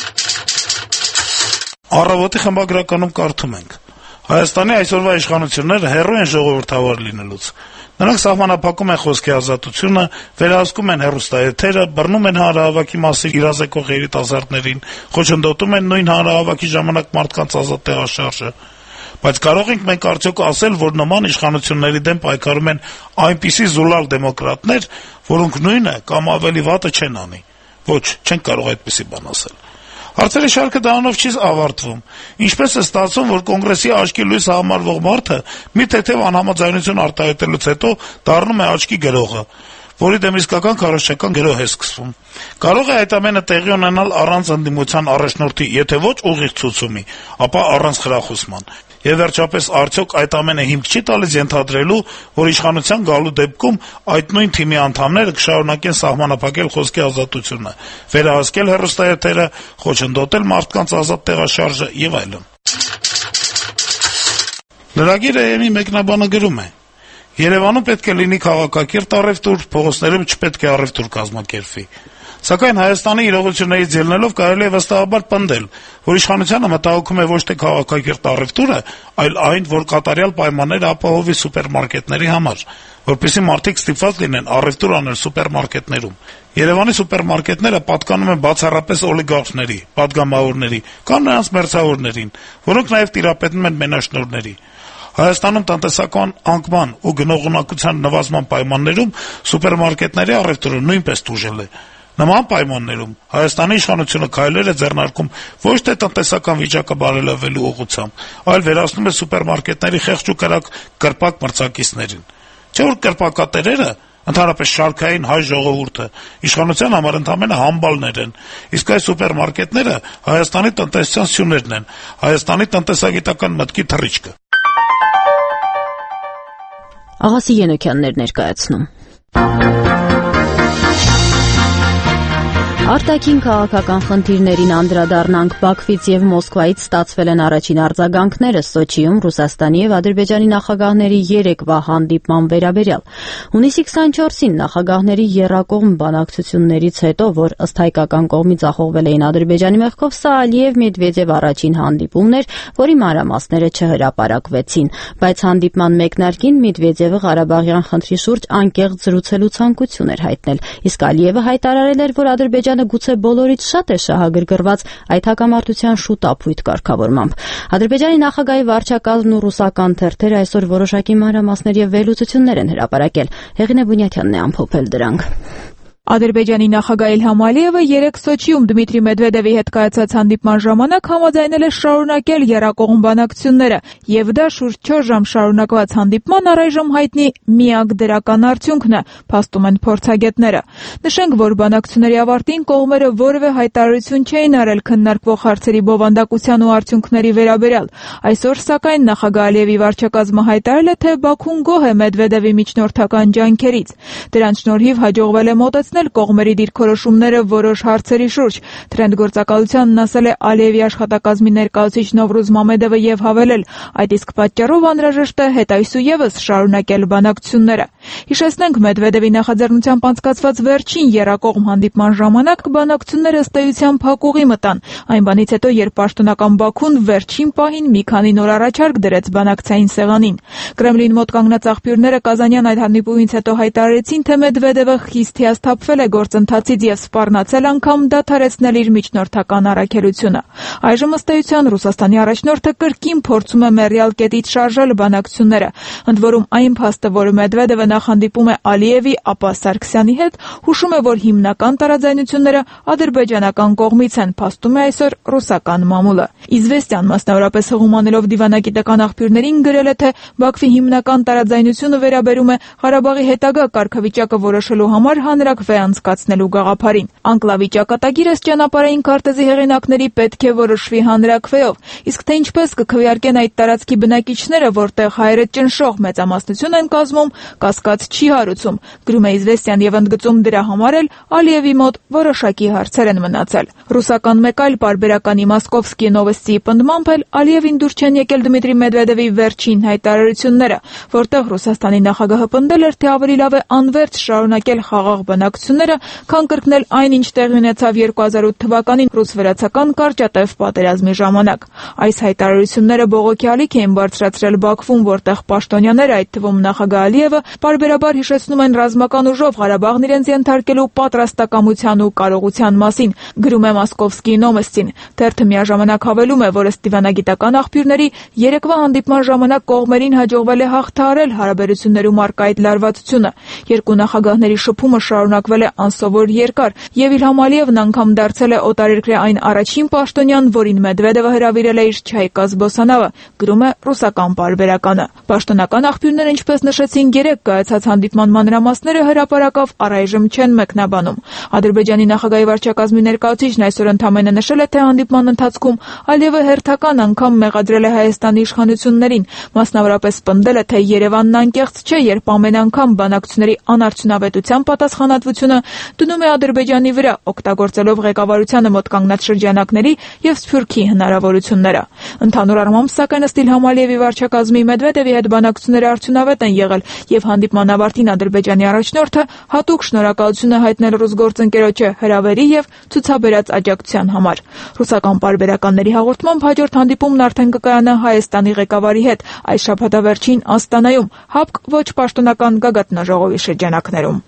Առավոտի խմբագրականում կարդում ենք. «Հայաստանի այսօրվա իշխանությունները հեռու են ժողովրդավար լինելուց։ Նրանք սահմանափակում են խոսքի ազատությունը, վերահսկում են հեռուստաեթերը, բռնում են հանրահավաքի մասին իրազեկող երիտասարդներին, խոչընդոտում են նույն հանրահավաքի ժամանակ մարդկանց ազատ տեղաշարժը։ Բայց կարող ենք մենք արդյոք ասել, որ նման իշխանությունների դեմ պայքարում են այնպիսի զուլալ դեմոկրատներ, որոնք նույնը կամ ավելի վատը չեն անի։ Ոչ, չենք կարող այդպիսի բան ասել։ Հարցերի շարքը դրանով չի ավարտվում։ Ինչպես է ստացվում, որ կոնգրեսի աչքի լույսը համարվող մարդը մի թեթև անհամաձայնություն արտահայտելուց հետո դառնում է աչքի գրողը, որի դեմ իսկական քարոզչական գրոհ է սկսվում։ Կարող է այդ ամենը տեղի ունենալ առանց ընդդիմության առաջնորդի, եթե ոչ ուղիղ ցուցումի, ապա առանց խրախուսման։ Եվ վերջապես, արդյոք այդ ամենը հիմք չի տալիս ենթադրելու, որ իշխանության գալու դեպքում այդ նույն թիմի անդամները կշարունակեն սահմանափակել խոսքի ազատությունը, վերահսկել հեռուստաեթերը, խոչընդոտել մարդկանց ազատ տեղաշարժը եւ այլն։ Լրագիրը ԵՄ-ի մեկնաբանը գրում է. «Երևանում պետք է լինի քաղաքակիրթ առևտուր, փողոցներում չպետք է առևտուր կազմակերպվի։ Սակայն Հայաստանի իրողություններից ելնելով կարելի է վստահաբար պնդել, որ իշխանությանը մտահոգում է ոչ թե քաղաքակիրթ առևտուրը, այլ այն, որ կատարյալ պայմաններ ապահովի սուպերմարկետների համար, որպեսզի մարդիկ ստիպված լինեն առևտուր անել սուպերմարկետներում։ Երևանի սուպերմարկետները պատկանում են բացառապես օլիգարխների, պատգամավորների կամ նրանց մերձավորներին, որոնք նաև տիրապետում են մենաշնորհների։ Հայաստանում տնտեսական անկման ու գնողունակության նվազման պայմաններում սուպերմարկետների առևտուրը նույնպես տուժել է։ Նման պայմաններում Հայաստանի իշխանությունը քայլեր է ձեռնարկում ոչ թե տնտեսական վիճակը բարելավելու ուղղությամբ, այլ վերացնում է սուպերմարկետների խեղճ ու կրակ կրպակ մրցակիցներին։ Չէ՞ որ կրպակատերերը, ընդհանրապես շարքային հայ ժողովուրդը, իշխանության համար ընդամենը համբալներ են, իսկ այս սուպերմարկետները Հայաստանի տնտեսության սյուներն են, Հայաստանի տնտեսագիտական մտքի թռիչքը։ Աղասի Ենոքյաններ ներկայացնում։ Արտաքին քաղաքական խնդիրներին անդրադառնանք։ Բաքվից եւ Մոսկվայից ստացվել են առաջին արձագանքները Սոչիում Ռուսաստանի եւ Ադրբեջանի նախագահների երեկվա հանդիպման վերաբերյալ։ Հունիսի քսանչորսին նախագահների եռակողմ բանակցություններից հետո, որ ըստ հայկական կողմի ձախողվել էին Ադրբեջանի մեղքով, սա Ալիև-Մեդվեդև առաջին հանդիպումն էր, որի մանրամասները չհրապարակվեցին, բայց հանդիպման մեկնարկին Մեդվեդևը Ղարաբաղյան խնդրի շուրջ անկեղծ զրուցելու ցանկություն էր հայտնել, իսկ Ալիևը հայտարարել էր, որ Ադրբեջանը գուցե բոլորից շատ է շահագրգռված այդ հակամարտության շուտ ապույտ կարգավորմամբ։ Ադրբեջանի նախագահի վարչակազմն ու ռուսական թերթերը այսօր որոշակի մանրամասներ եւ վերլուծություններ են հրապարակել։ Հեղինե Բունյաթյանն է ամփոփել դրանք։ Ադրբեջանի նախագահ Իլհամ Ալիևը երեկ Սոչիում Դմիտրի Մեդվեդևի հետ կայացած հանդիպման ժամանակ համաձայնել է շարունակել եռակողմ բանակցությունները, եւ դա շուրջ չորս ժամ շարունակված հանդիպման առայժմ հայտնի միակ դրական արդյունքն է, փաստում են փորձագետները։ Նշենք, որ բանակցությունների ավարտին կողմերը որևէ հայտարարություն չէին արել քննարկվող հարցերի բովանդակության ու արդյունքների վերաբերյալ։ Այսօր, սակայն, նախագահ Ալիևի վարչակազմը հայտարարել է, թե Բաքուն գոհ է Մեդվեդևի միջնորդական ջանքերից։ Դրանց շնորհիվ հաջողվել է մոտեցնել կողմերի դիրքորոշումները որոշ հարցերի շուրջ։ Տրենդգործակալությանն ասել է Ալիևի աշխատակազմի ներկայացուցիչ Նովրուզ Մամեդովը եւ հավելել, այդ իսկ պատճառով անհրաժեշտ է հետայսուևս շարունակել բանակցությունները։ Հիշեցնենք, Մեդվեդևի նախաձեռնությամբ անցկացված վերջին եռակողմ հանդիպման ժամանակ բանակցությունները ըստ էության փակուղի մտան, այն բանից հետո, երբ պաշտոնական Բաքուն վերջին պահին մի քանի նոր առաջարկ դրեց բանակցային սեղանին։ Կրեմլին մոտ կանգնած աղբյուրները Կազանյան այդ հանդիպումից հետո հայտարարեցին, թե Մեդվեդևը խիստ հիասթափվել է գործընթացից եւ սպառնացել անգամ դադարեցնել իր միջնորդական առաքելությունը։ Այժմ ըստ էության Ռուսաստանի առաջնորդը կրկին փորձում է մեռյալ կետից շարժել բանակցությունները, ընդ որում այն փաստը, որ Մեդվեդևը նախ հանդիպում է Ալիևի, ապա Սարգսյանի հետ, հուշում է, որ հիմնական տարաձայնությունները ադրբեջանական կողմից են, փաստում է այսօր ռուսական մամուլը։ Իզվեստյան մասնավորապես հղում անելով դիվանագիտական աղբյուրներին գրել է, թե Բաքվի հիմնական տարաձայնությունը վերաբերում է Ղարաբաղի հետագա կարգավիճակը որոշելու համար հանրաքվե անցկացնելու գաղափարին։ Անկլավի ճակատագիրը ճանապարհային քարտեզի հեղինակների պետք է որոշվի հանրաքվեով, իսկ թե ինչպես կքվեարկեն այդ տարածքի բնակիչները, որտեղ հայերը ճնշող մեծամասնություն են կազմում, կասկած չի հարուցում, գրում է Իզվեստյան եւ ընդգծում, դրա համար էլ Ալիևի մոտ որոշակի հարցեր են մնացել։ Ռուսական մեկ այլ պարբերականի Մոսկովսկի նովոստի պնդմամբ էլ Ալիևին դուր չեն եկել Դմիտրի Մեդվեդևի վերջին հայտարարությունները, որտեղ Ռուսաստանի նախագահը պնդել էր, թե ավելի լավ է անվերջ շարունակել խաղաղ բանակցությունները, քան կրկնել այն, ինչ տեղի ունեցավ երկու հազար ութ թվականին ռուս-վրացական կարճատև պատերազմի ժամանակ։ Այս հայտարարությունները բողոքի ալիք էին բարձրացրել Բաքվում, որտեղ պաշտոնյաները, այդ թվում նախագահ Ալիևը, պարբերաբար հիշեցնում են ռազմական ուժով Ղարաբաղն իրենց ենթարկելու պատրաստակամության ու կարողության մասին, գրում է Մոսկովսկի նոմոստին։ Թերթը միաժամանակ հավելում է, որ ըստ դիվանագիտական աղբյուրների երեկվա հանդիպման ժամանակ կողմերին հաջողվել է հաղթահարել հարաբերություններում առկա այդ լարվածությունը։ Երկու նախագահների շփումը շարունակվել է անսովոր երկար, եւ Իլհամ Ալիևն անգամ դարձել է օտարերկրի այն առաջին պաշտոնյան, որին Մեդվեդևը հրավիրել է իր Չայկա զբոսանավը, գրում է ռուսական պարբերականը։ Պաշտոնական աղբյուրները, ինչպես նշեցին, երեք կայացած հանդիպման մանրամասները հրապարակավ առայժմ չեն մեկնաբանում։ Ադրբեջանի նախագահի վարչակազմի ներկայացուցիչն այսօր ընդամենը նշել է, թե հանդիպման ընթացքում Ալիևը հերթական անգամ մեղադրել է Հայաստանի իշխանություններին, մասնավորապես պնդել է, թե Երևանն անկեղծ չէ, երբ ամեն անգամ բանակցությունների անարդյունավետության պատասխանատվությունը գործողությունը դնում է Ադրբեջանի վրա, օգտագործելով ղեկավարությանը մոտ կանգնած շրջանակների եւ Սփյուռքի հնարավորությունները։ Ընդհանուր առմամբ, սակայն ըստ Իլհամ Ալիևի վարչակազմի Մեդվեդևի հետ բանակցությունները արդյունավետ են եղել եւ հանդիպման ավարտին Ադրբեջանի առաջնորդը հատուկ շնորհակալություն է հայտնել ռուս գործընկերոջը հրավերի եւ ցուցաբերած աջակցության համար։ Ռուսական պարբերականների հաղորդմամբ հաջորդ հանդիպումն արդեն կկայանա Հայաստանի ղեկավարի հետ այս շաբաթավերջին Աստանայում, հապկ ոչ պաշտոնական գագաթնաժողովի շրջանակներում։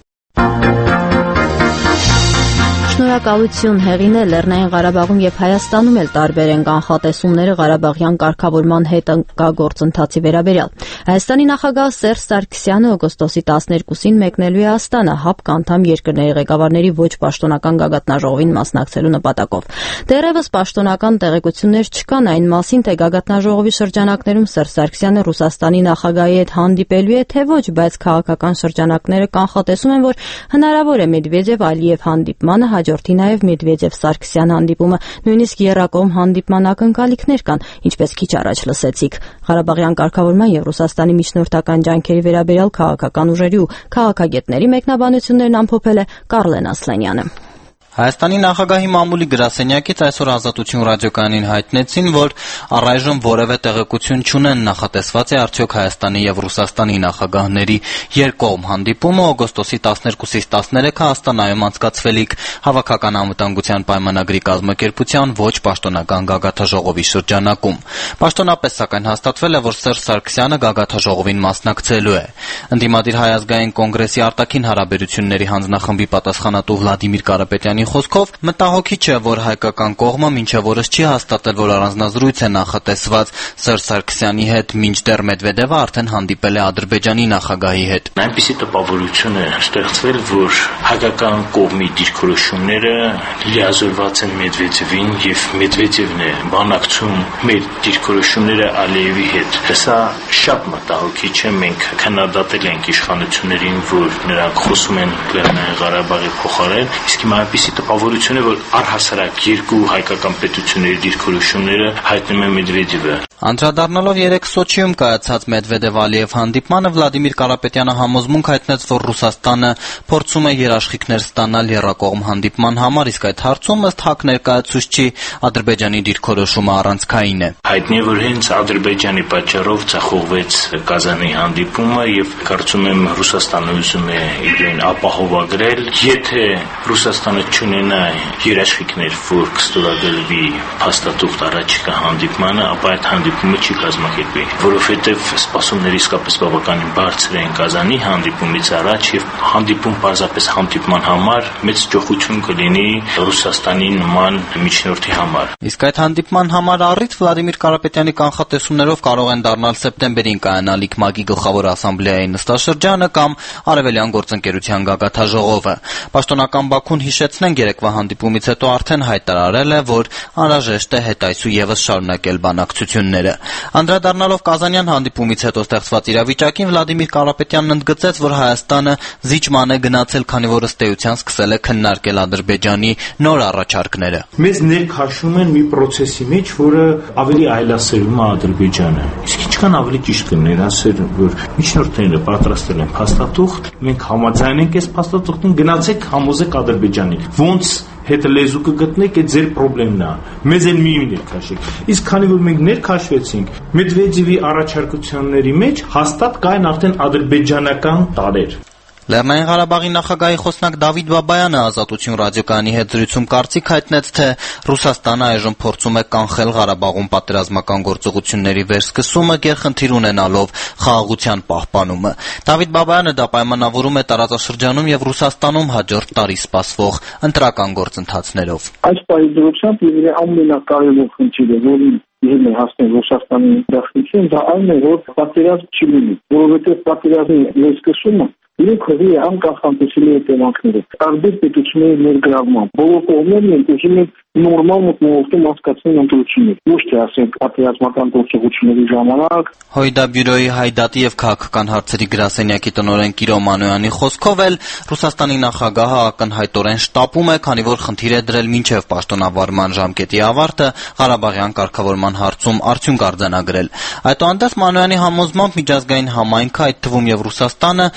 Շնորհակալություն հեղինե Լեռնային Ղարաբաղում եւ Հայաստանում էլ տարբեր են կանխատեսումները Ղարաբաղյան կարգավորման հետ գործընթացի վերաբերյալ։ Հայաստանի նախագահ Սերժ Սարգսյանը օգոստոսի տասներկուսին մեկնելու է Աստանա հապկ անդամ երկրների ղեկավարների ոչ պաշտոնական գագաթնաժողովին մասնակցելու նպատակով։ Դեռևս պաշտոնական տեղեկություններ չկան այն մասին, թե գագաթնաժողովի շրջանակներում Սերժ Սարգսյանը Ռուսաստանի նախագահի հետ հանդիպելու է, թե ոչ, բայց քաղաքական շրջանակները կանխատեսում են, որ հնարավոր է Մեդվեդև-Ալիև հանդիպմանը հաջորդի նաև Մեդվեդև-Սարգսյան հանդիպումը, նույնիսկ եռակողմ հանդիպման ակնկալիքներ կան, ինչպես քիչ առաջ լսեցիք։ Ղարաբաղյան կարգավորման եւ Ռուսաստանի միջնորդական ջանքերի վերաբերյալ քաղաքական ուժերի ու քաղաքագետների մեկնաբանություններն ամփոփել է Կարլեն Ասլանյանը։ Հայաստանի նախագահի մամուլի գրասենյակից այսօր Ազատություն ռադիոկայանին հայտնեցին, որ առայժմ որևէ տեղեկություն չունեն նախատեսված է արդյոք Հայաստանի եւ Ռուսաստանի նախագահների երկկողմ հանդիպումը օգոստոսի տասներկուսից տասներեքը Աստանայում անցկացվելիք Հավաքական անվտանգության պայմանագրի կազմակերպության ոչ պաշտոնական գագաթնաժողովի շրջանակում։ Պաշտոնապես սակայն հաստատվել է, որ Սերժ Սարգսյանը գագաթնաժողովին մասնակցելու է։ Ընդդիմադիր Հայ ազգային կոնգրեսի արտաքին հարաբերությունների հանձնախմբի պատասխանատու Վլադիմիր Կարապետյանի խոսքով մտահոգիչ է, որ հայկական կողմը մինչև օրս չի հաստատել, որ առանձնազրույց է նախատեսված Սերժ Սարգսյանի հետ, մինչդեռ Մեդվեդևը արդեն հանդիպել է Ադրբեջանի նախագահի հետ։ Այնպիսի տպավորություն է ստեղծվել, որ հայկական կողմի դիրքորոշումները լիազորված են Մեդվեդևին եւ Մեդվեդևն է բանակցում մեր դիրքորոշումները Ալիևի հետ։ Սա շատ մտահոգիչ է, մենք քննադատել ենք իշխանություններին, որ նրանք խոսում են Լեռնային Ղարաբաղի փոխարեն, իսկ հիմա այնպիսի տպավորություն է, որ առհասարակ երկու հայկական պետությունների դիրքորոշումները հայտնում է Մեդվեդևը։ Անդրադառնալով երեկ Սոչիում կայացած Մեդվեդև-Ալիև հանդիպմանը Վլադիմիր Կարապետյանը համոզմունք հայտնեց, որ Ռուսաստանը փորձում է երաշխիքներ ստանալ եռակողմ հանդիպման համար, իսկ այդ հարցում ըստ ՀԱԿ ներկայացուցչի Ադրբեջանի դիրքորոշումը առանցքային է։ Հայտնի է, որ հենց Ադրբեջանի պատճառով ցախողվեց Կազանի հանդիպումը եւ կարծում եմ Ռուսաստանը ուզում է իրեն ապահովագրել, եթե Ռուսաստանը չունենա երաշխիքներ, որ կստորագրվի փաստաթուղթ առաջիկա հանդիպմանը, ապա այդ հանդիպումը չի կազմակերպվի, որովհետև սպասումները իսկապես բավականին բարձր են Կազանի հանդիպումից առաջ եւ հանդիպում պարզապես հանդիպման համար մեծ ջոխություն կլինի Ռուսաստանի նման միջնորդի համար։ Իսկ այդ հանդիպման համար առիթ Վլադիմիր Կարապետյանի կանխատեսումներով կարող են դառնալ սեպտեմբերին կայանալիք ՄԱԿ-ի գլխավոր ասամբլեայի նստաշրջանը կամ Արևելյան գործընկերության գագաթնաժողովը։ Պաշտոնական Բաքուն, հիշեցնենք, երեկվա հանդիպումից հետո արդեն հայտարարել է, որ անհրաժեշտ է հետայցու եւս շարունակել բանակցությունները։ Անդրադառնալով Կազանյան հանդիպումից հետո ստեղծված իրավիճակին, Վլադիմիր Կարապետյանն ընդգծեց, որ Հայաստանը զիջման է գնացել, քանի որ ըստ էության սկսել է քննարկել Ադրբեջանի նոր առաջարկները։ Մեզ ներքաշում են մի process-ի մեջ, որը ավելի այլասերում է Ադրբեջանը։ Իսկ ինչքան ավելի ճիշտ կլիներ ասել, որ միջնորդները պատրաստել են փաստաթուղթ, մենք համաձայն ենք այս փաստաթուղթին, գնացեք համոզեք Ադրբեջանին։ Ոնց հետը լեզու կգտնեք, այդ ձեր խնդիրն է։ Մեզ էլ մի ներքաշեք։ Իսկ քանի որ մենք ներքաշվեցինք, Մեդվեդևի առաջարկությունների մեջ հաստատ կային արդեն ադրբեջանական տարեր։ Լեռնային Ղարաբաղի նախագահի խոսնակ Դավիթ Բաբայանը Ազատություն ռադիոկայանի հետ զրույցում կարծիք հայտնեց, թե Ռուսաստանը այժմ փորձում է կանխել Ղարաբաղում պատերազմական գործողությունների վերսկսումը, գերխնդիր ունենալով խաղաղության պահպանումը։ Դավիթ Բաբայանը դա պայմանավորում է տարածաշրջանում եւ Ռուսաստանում հաջորդ տարի սպասվող ընտրական գործընթացներով։ Այս պահի դրությամբ եւ ամենակարևոր խնդիրը, որին Իհին է հասնել Ռուսաստանի դաշնություն, դա այն է, որ պատերազմ չի լինի, որովհետև պատերազմի վերսկսումը իրենք հողի է անկախ հանդիսելի հետևանքները։ Տարբեր պետությունների ներգրավմամբ բոլոր կողմերն են ուզում են նորմալ մտնոլորտում անցկացնել ընտրություններ, ոչ թե ասենք պատերազմական գործողությունների ժամանակ։ Հույդա բյուրոյի Հայդատի եւ քաղաքական հարցերի գրասենյակի տնօրեն Կիրո Մանոյանի խոսքով էլ Ռուսաստանի նախագահը ակնհայտորեն շտապում է, քանի որ խնդիր է դրել մինչև պաշտոնավարման ժամկետի ավարտը Ղարաբաղյան կարգավորման հարցում արդյունք արձանագրել։ Այդուհանդերձ Մանոյանի համոզմամբ միջազգային համայնքը, այդ թվում եւ Ռուսաստանը, որևէ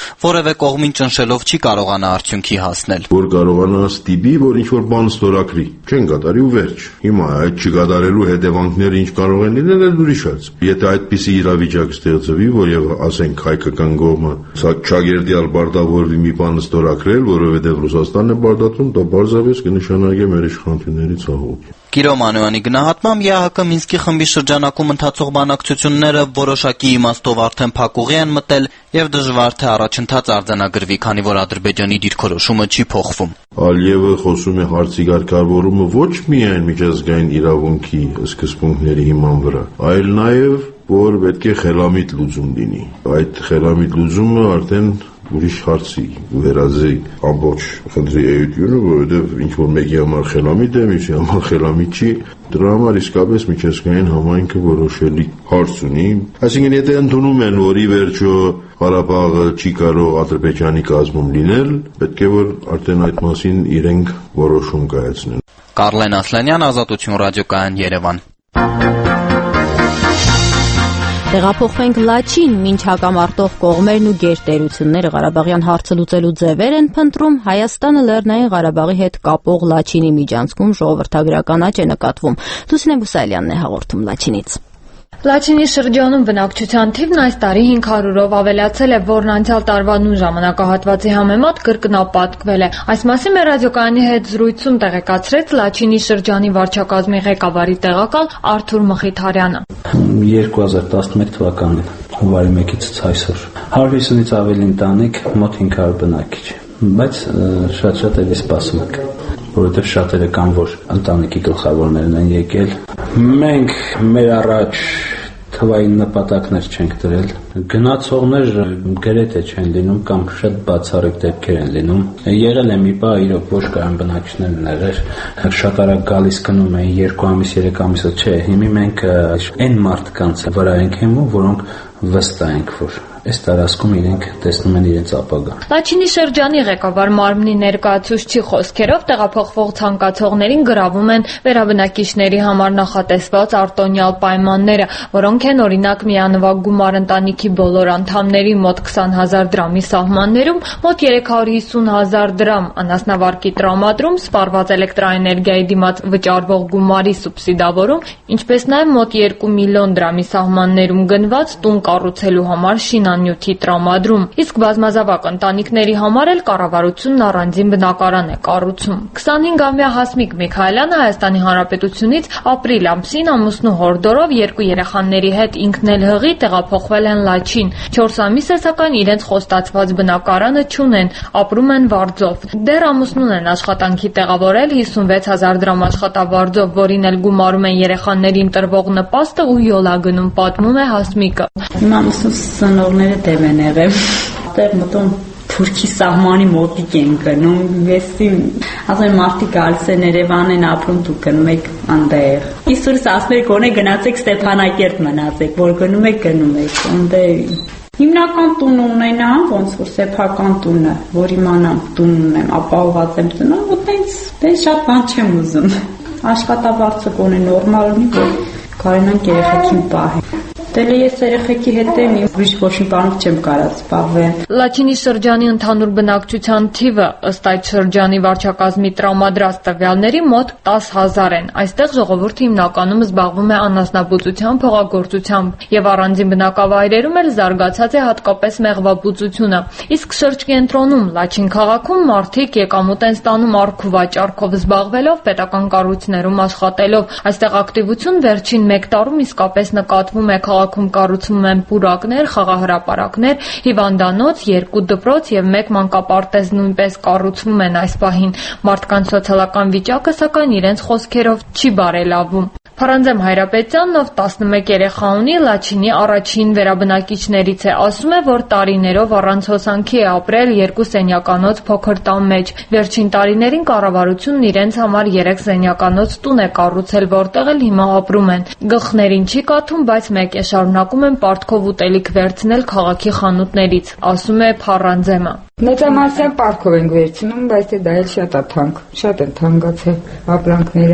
որևէ կողմին ճնշելով չի կարողանա արդյունքի հասնել։ Որ կարողանա ստիպի, որ ինչ-որ բան ստորագրի, չեն կատարի ու վերջ։ Հիմա այդ չկատարելու հետևանքները ինչ կարող են լինել, էլ ուրիշ հարց։ Եթե այդպիսի իրավիճակ ստեղծվի, որ եւ ասենք հայկական կողմը չագերդյալ բարտավորվի մի բան ստորագրել, որովհետեւ Ռուսաստանն է բարտադրում, դա բարձրապես կնշանակի մեր իշխանությունների ցավոք։ Կիրո Մանոյանի գնահատմամբ ԵԱՀԿ Մինսկի խմբի շրջանակում ընթացող բանակցությունները որոշակի իմաստով արդեն փակուղի են մտել եւ դժվար թե առաջընթաց արձանագրվի, քանի որ Ադրբեջանի դիրքորոշումը չի փոխվում։ Ալիևը խոսում է հարցի կարգավորումը ոչ միայն միջազգային իրավունքի սկզբունքների հիման վրա, այլ նաեւ որ պետք է խելամիտ լուծում լինի։ Այդ խելամիտ լուծումը արդեն ուրիշ հարցի վերածի ամբողջ խնդրի էությունը, որովհետև ինչ որ մեկի համար խելամիտ է, մյուսի համար խելամիտ չի, դրա համար իսկապես միջազգային համայնքը որոշելի հարց ունի։ Այսինքն եթե ընդունում են, որ ի վերջո Ղարաբաղը չի կարող Ադրբեջանի կազմում լինել, պետք է որ արդեն այդ մասին իրենք որոշում կայացնեն։ Կարլեն Ասլանյան, Ազատություն ռադիոկայան, Երևան։ Տեղափոխվենք Լաչին, մինչ հակամարտող կողմերն ու գերտերությունները Ղարաբաղյան հարցը լուծելու ձևեր են փնտրում, Հայաստանը Լեռնային Ղարաբաղի հետ կապող Լաչինի միջանցքում ժողովրդագրական աճ է նկատվում։ Լուսինե Բուսալյանն է հաղորդում Լաչինից։ Լաչինի շրջանում բնակչության թիվն այս տարի հինգ հարյուրով ավելացել է, որն անցյալ տարվա նույն ժամանակահատվածի համեմատ կրկնապատկվել է։ Այս մասին մեր ռադիոկայանի հետ զրույցում տեղեկացրեց Լաչինի շրջանի վարչակազմի ղեկավարի տեղակալ Արթուր Մխիթարյանը։ երկու հազար տասնմեկ թվականին հունվարի մեկից այսօր հարյուր հիսունից ավելի ընտանիք, մոտ հինգ հարյուր բնակիչ, բայց շատ-շատ էլի սպասում ենք, որովհետև շատերը կան, որ ընտանիքի գլխավորներն են եկել։ Մենք մեր առաջ թվային նպատակներ չենք դրել, գնացողներ գրեթե չեն լինում կամ շատ բացառիկ դեպքեր են լինում։ Եղել է մի բա, իրոք ոչ կային բնակիչներ ներեր, շատ արագ գալիս գնում էին երկու ամիս, երեք ամիսը, չէ, հիմա մենք այն մարդկանց վրա ենք հենվում, որոնք վստահ ենք, որ այս տարածքում իրենք տեսնում են իրենց ապագա։ Լաչինի շրջանի ղեկավար մարմնի ներկայացուցչի խոսքերով տեղափոխվող ցանկացողներին գրավում են վերաբնակիչների համար նախատեսված արտոնյալ պայմանները, որոնք են օրինակ միանվագ գումար ընտանիքի բոլոր անդամների մոտ քսան հազար դրամի սահմաններում, մոտ երեք հարյուր հիսուն հազար դրամ անասնավարկի տրամադրում, սպառված էլեկտրաէներգիայի դիմաց վճարվող գումարի սուբսիդավորում, ինչպես նաև մոտ երկու միլիոն դրամի սահմաններում գնված տուն կառուցելու համար շինանյութի տրամադրում, իսկ բազմազավակ ընտանիքների համար էլ կառավարությունն առանձին բնակարան է կառուցում։ քսանհինգամյա Հասմիկ Միքայելյանը Հայաստանի Հանրապետությունից ապրիլ ամսին ամուսնու հորդորով երկու երեխաների հետ ինքն էլ հղի տեղափոխվել են Լաչին։ չորս ամիս է, սակայն իրենց խոստացված բնակարանը չունեն, ապրում են վարձով։ Դեռ ամուսնուն են աշխատանքի տեղավորել հիսունվեց հազար դրամ աշխատավարձով, որին էլ գումարում են երեխաներին տրվող նպաստը ու յոլա գնում, պատմում է Հասմիկը։ Իմ ամուսնուս ծնողները դեմ են եղել, դեռ մտում Թուրքի սահմանի մոտիկ են գնում, ես ասեմ մարդիկ գալիս են Երևան են ապրում, դուք գնում եք այնտեղ։ Իսուրս ասում եք գոնե գնացեք Ստեփանակերտ մնացեք, որ գնում եք գնում եք, այնտեղ հիմնական տուն ունենամ, ոնց որ սեփական տունը, որ իմանամ տուն ունեմ, ապահոված եմ տնով, ու տենց տենց շատ բան չեմ ուզում։ Աշխատավարձը գոնե նորմալ ունի, որ կարենանք երեխեքին պահել։ Դե ես երեխեքի հետ եմ, ուրիշ ոչ մի բանով չեմ կարող զբաղվել։ Լաչինի շրջանի ընդհանուր բնակչության թիվը ըստ այդ շրջանի վարչակազմի տրամադրած տվյալների մոտ տաս հազար են։ Այստեղ ժողովուրդը հիմնականում զբաղվում է անասնաբուծությամբ, փողագործությամբ եւ առանձին բնակավայրերում էլ զարգացած է հատկապես մեղվաբուծությունը։ Իսկ շրջկենտրոնում Լաչին քաղաքում մարդիկ եկամուտ են ստանում առքուվաճառքով զբաղվելով, պետական կառույցներում աշխատելով։ Այստեղ ակտիվություն վերջին մեկ տարում իսկապես նկատվում է։ Քաղաքում կառուցվում են պուրակներ, խաղահրապարակներ, հիվանդանոց, երկու դպրոց եւ մեկ մանկապարտեզ նույնպես կառուցվում են այս պահին։ Մարդկանց սոցիալական վիճակը սակայն իրենց խոսքերով չի բարելավում։ Փարանձեմ Հայրապետյանն, ով տասնմեկ երեխա ունի, Լաչինի առաջին վերաբնակիչներից է, ասում է, որ տարիներով առանց հոսանքի է ապրել երկու սենյականոց փոքր տան մեջ։ Վերջին տարիներին կառավարությունն իրենց համար երեք սենյականոց տուն է կառուցել, որտեղ էլ հիմա ապրում են։ Գլխներին չի կաթում, բայց մեկ է, շարունակում են պարտքով ուտելիք վերցնել քաղաքի խանութներից, ասում է Փարանձեմը։ Մեծամասնակ պարտքով ենք վերցնում, բայց դա էլ շատ է թանկ, շատ են թանկացել ապրանքները։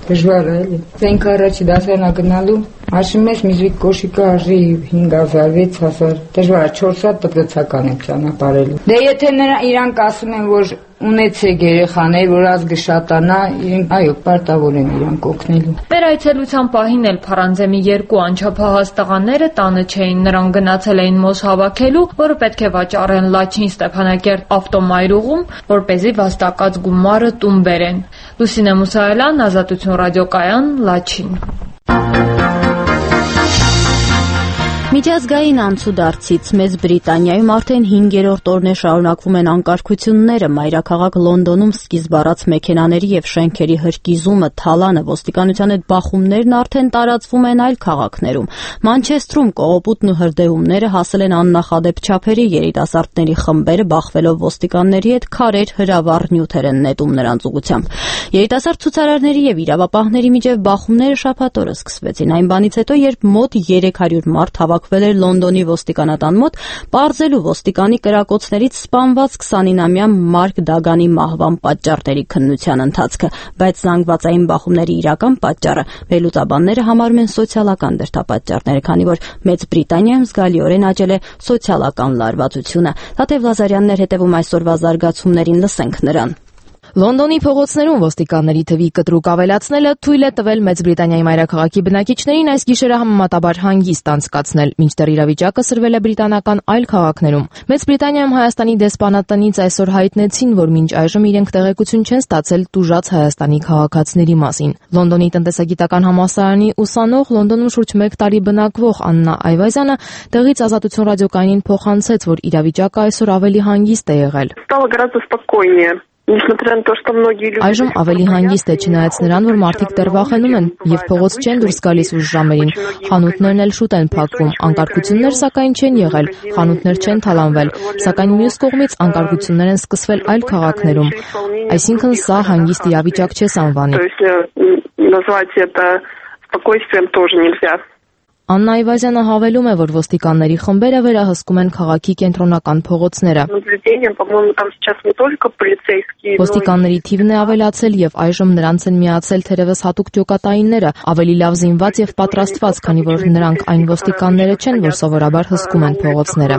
Դժվար է, էլի։ Մենք առաջի դասարանա գնալու, ասում ես միզիկ կոշիկը արժի հինգ հազար, վեց հազար, դժվար է, չորս հատ դպրոցական եմ ճանապարհելու։ Դե եթե իրանք ասում են, որ ունեցեք երեխաներ, որ ազգը շատանա, իրենք այո, պարտավոր են իրանք օգնելու։ Վերայցելության պահին էլ Փարանձեմի երկու անչափահաս տղաները տանը չէին, նրանք գնացել էին մոզ հավաքելու, որը պետք է վաճառեն Լաչին Ստեփանակերտ ավտոմայրուղում, որպեսզի վաստակած գումարը տուն բերեն։ Լուսինե Մուսայելյան, Ազատություն ռադիոկայան, Լաչին։ Միջազգային անցուդարձից Մեծ Բրիտանիայում արդեն հինգերորդ օրն է շարունակվում են անկարգությունները, մայրաքաղաք Լոնդոնում սկիզբ առած մեքենաների եւ շենքերի հրկիզումը, թալանը, ոստիկանության հետ բախումներն արդեն տարածվում են այլ քաղաքներում։ Մանչեստրում կողոպուտն ու հրդեհումները հասել են աննախադեպ չափերի, երիտասարդների խմբերը բախվելով ոստիկանների հետ քարեր, հրավառ նյութեր են նետում նրանց ուղղությամբ։ Երիտասարդ ցուցարարների եւ իրավապահների միջև բախումները շաբաթ օրը սկսվեցին, այն բանից հետո, երբ մոտ երեք հարյուր մարդ հավաքվել էր Լոնդոնի ոստիկանատան մոտ, պարզելու ոստիկանի կրակոցներից սպանված քսանինամյա Մարկ Դագանի մահվան պատճառների քննության ընթացքը, բայց զանգվածային բախումների իրական պատճառը վերլուծաբանները համարում են սոցիալական դրդապատճառները, քանի որ Մեծ Բրիտանիայում զգալիորեն աճել է սոցիալական լարվածությունը։ Թաթև Լազարյանն էր հետևում այսօրվա զարգացումներին, լսենք նրան։ Լոնդոնի փողոցներում ոստիկանների թվի կտրուկ ավելացնելը թույլ է տվել Մեծ Բրիտանիայի մայրաքաղաքի բնակիչներին այս գիշերը համեմատաբար հանգիստ անցկացնել, մինչդեռ իրավիճակը սրվել է բրիտանական այլ քաղաքներում։ Մեծ Բրիտանիայում Հայաստանի դեսպանատնից այսօր հայտնեցին, որ մինչ այժմ իրենք տեղեկություն չեն ստացել տուժած Հայաստանի քաղաքացիների մասին։ Լոնդոնի տնտեսագիտական համալսարանի ուսանող, Լոնդոնում շուրջ մեկ տարի բնակվող Աննա Այվազյանը տեղից Ազատություն ռադիոկայանին փոխանցեց, որ իրավիճակը այսօր ավելի հանգիստ է եղել։ Այժմ ավելի հանգիստ է, չնայած նրան, որ մարդիկ դեռ վախենում են եւ փողոց չեն դուրս գալիս ուշ ժամերին։ Խանութներն էլ շուտ են փակվում։ Անկարգություններ սակայն չեն եղել, խանութներ չեն թալանվել, սակայն մյուս կողմից անկարգություններ են սկսվել այլ քաղաքներում։ Այսինքն սա հանգիստ իրավիճակ չէ անվանի։ Աննա Այվազյանը հավելում է, որ ոստիկանների խմբերը վերահսկում են քաղաքի կենտրոնական փողոցները։ Ոստիկանների թիվն է ավելացել եւ այժմ նրանց են միացել թերևս հատուկ ջոկատայինները, ավելի լավ զինված եւ պատրաստված, քանի որ նրանք այն ոստիկանները չեն, որ սովորաբար հսկում են փողոցները։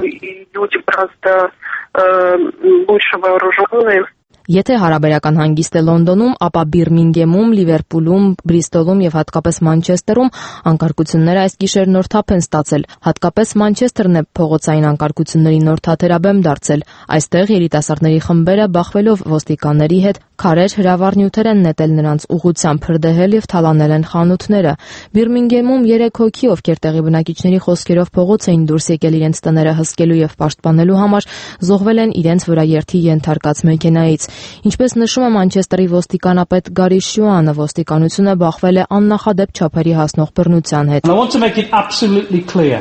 Եթե հարաբերական հանգիստ է Լոնդոնում, ապա Բիրմինգեմում, Լիվերպուլում, Բրիստոլում եւ հատկապես Մանչեսթերում անկարգությունները այս գիշեր նոր թափ են ստացել։ Հատկապես Մանչեսթերն է փողոցային անկարգությունների նոր թատերաբեմ դարձել։ Այստեղ երիտասարդների խմբերը բախվելով ոստիկանների հետ քարեր, հրավառ նյութեր են նետել նրանց ուղղությամբ, հրդեհել եւ թալանել են խանութները։ Բիրմինգեմում երեք հոգի, ովքեր տեղի բնակիչների խոսքերով փողոց էին դուրս եկել իրենց տները հսկելու եւ պաշտպանելու համար, զոհվել են իրենց վրա երթի ենթարկած մեքենայից։ Ինչպես նշում է Մանչեսթերի ոստիկանապետ Գարի Շյուանը, ոստիկանությունը բախվել է աննախադեպ չափերի հասնող բռնության հետ։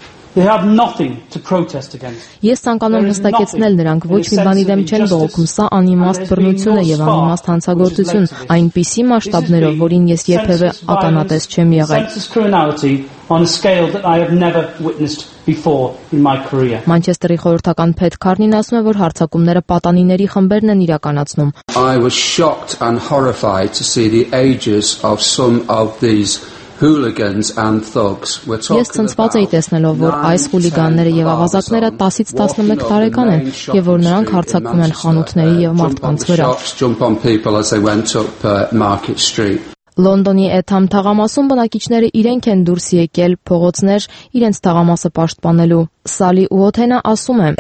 Ես ցանկանում հստակեցնել, նրանք ոչ մի բանի դեմ չեն բողոքում, սա անիմաստ բռնություն է եւ անիմաստ հանցագործություն, այնպիսի մասշտաբներով, որին ես երբևէ ականատես չեմ եղել։ Մանչեսթերի խորհրդական Փեթ Քարնին ասում է, որ հարձակումները պատանիների խմբերն են իրականացնում։ Ես ցնցված էի տեսնելով, որ այս խուլիգանները եւ ավազակները տասից տասնմեկ տարեկան են եւ որ նրանք հարձակվում են խանութների եւ մարդկանց վրա։ Լոնդոնի Էթամ թաղամասում բնակիչները իրենք են դուրս եկել փողոցներ իրենց թաղամասը պաշտպանելու։ Սալի Ուոթենը ասում է.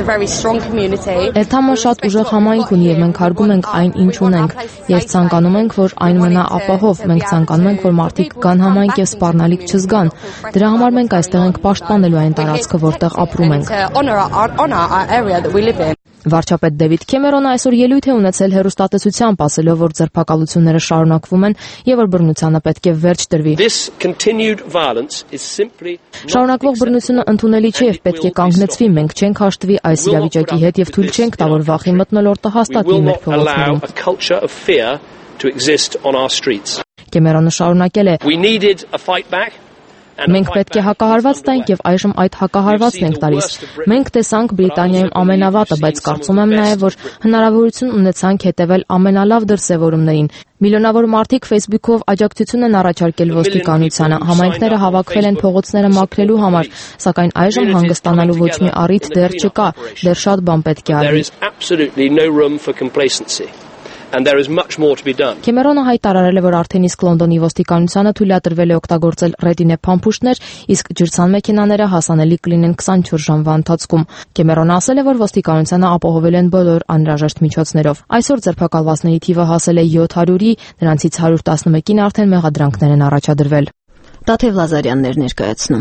Էթամը շատ ուժեղ համայնք ունի եւ մենք հարգում ենք այն, ինչ ունենք, եւ ցանկանում ենք, որ այն մնա ապահով։ Մենք ցանկանում ենք, որ մարդիկ գան համայնք եւ սպառնալիք չզգան։ Դրա համար մենք այստեղ ենք պաշտպանելու այն տարածքը, որտեղ ապրում ենք։ Վարչապետ Դեվիդ Քեմերոնը այսօր ելույթ է ունեցել հեռուստատեսությամբ, ասելով, որ ձերբակալությունները շարունակվում են եւ որ բռնությանը պետք է վերջ տրվի։ Շարունակվող բռնությունը ընդունելի չէ եւ պետք է կանգնեցվի։ Մենք չենք հաշտվի այս իրավիճակի հետ եւ թույլ չենք տա, որ վախի մթնոլորտը հաստատվի մեր փողոցներում։ Քեմերոնը շարունակել է. Մենք պետք է հակահարված տանք եւ այժմ այդ հակահարվածն ենք տալիս։ Մենք տեսանք Բրիտանիայում ամենավատը, բայց կարծում եմ նաեւ, որ հնարավորություն ունեցանք հետևել ամենալավ դրսևորումներին։ Միլիոնավոր մարդիկ Facebook-ով աջակցություն են առաջարկել ոստիկանությանը, համայնքները հավաքվել են փողոցները մաքրելու համար, սակայն այժմ հանգստանալու ոչ մի առիթ դեռ չկա, դեռ շատ բան պետք է արվի։ And there is much more to be done. Քեմերոնը հայտարարել է, որ արդեն իսկ Լոնդոնի ոստիկանությանը թույլատրվել է օգտագործել ռետինե փամփուշտներ, իսկ ջրցան մեքենաները հասանելի կլինեն քսանչորս ժամվա ընթացքում։ Քեմերոնը ասել է, որ ոստիկանությանը ապահովել են բոլոր անհրաժեշտ միջոցներով։ Այսօր ձերբակալվածների թիվը հասել է յոթ հարյուրի, նրանցից հարյուր տասնմեկին արդեն մեղադրանքներ են առաջադրվել։ Տաթև Լազարյաններ ներկայացնում։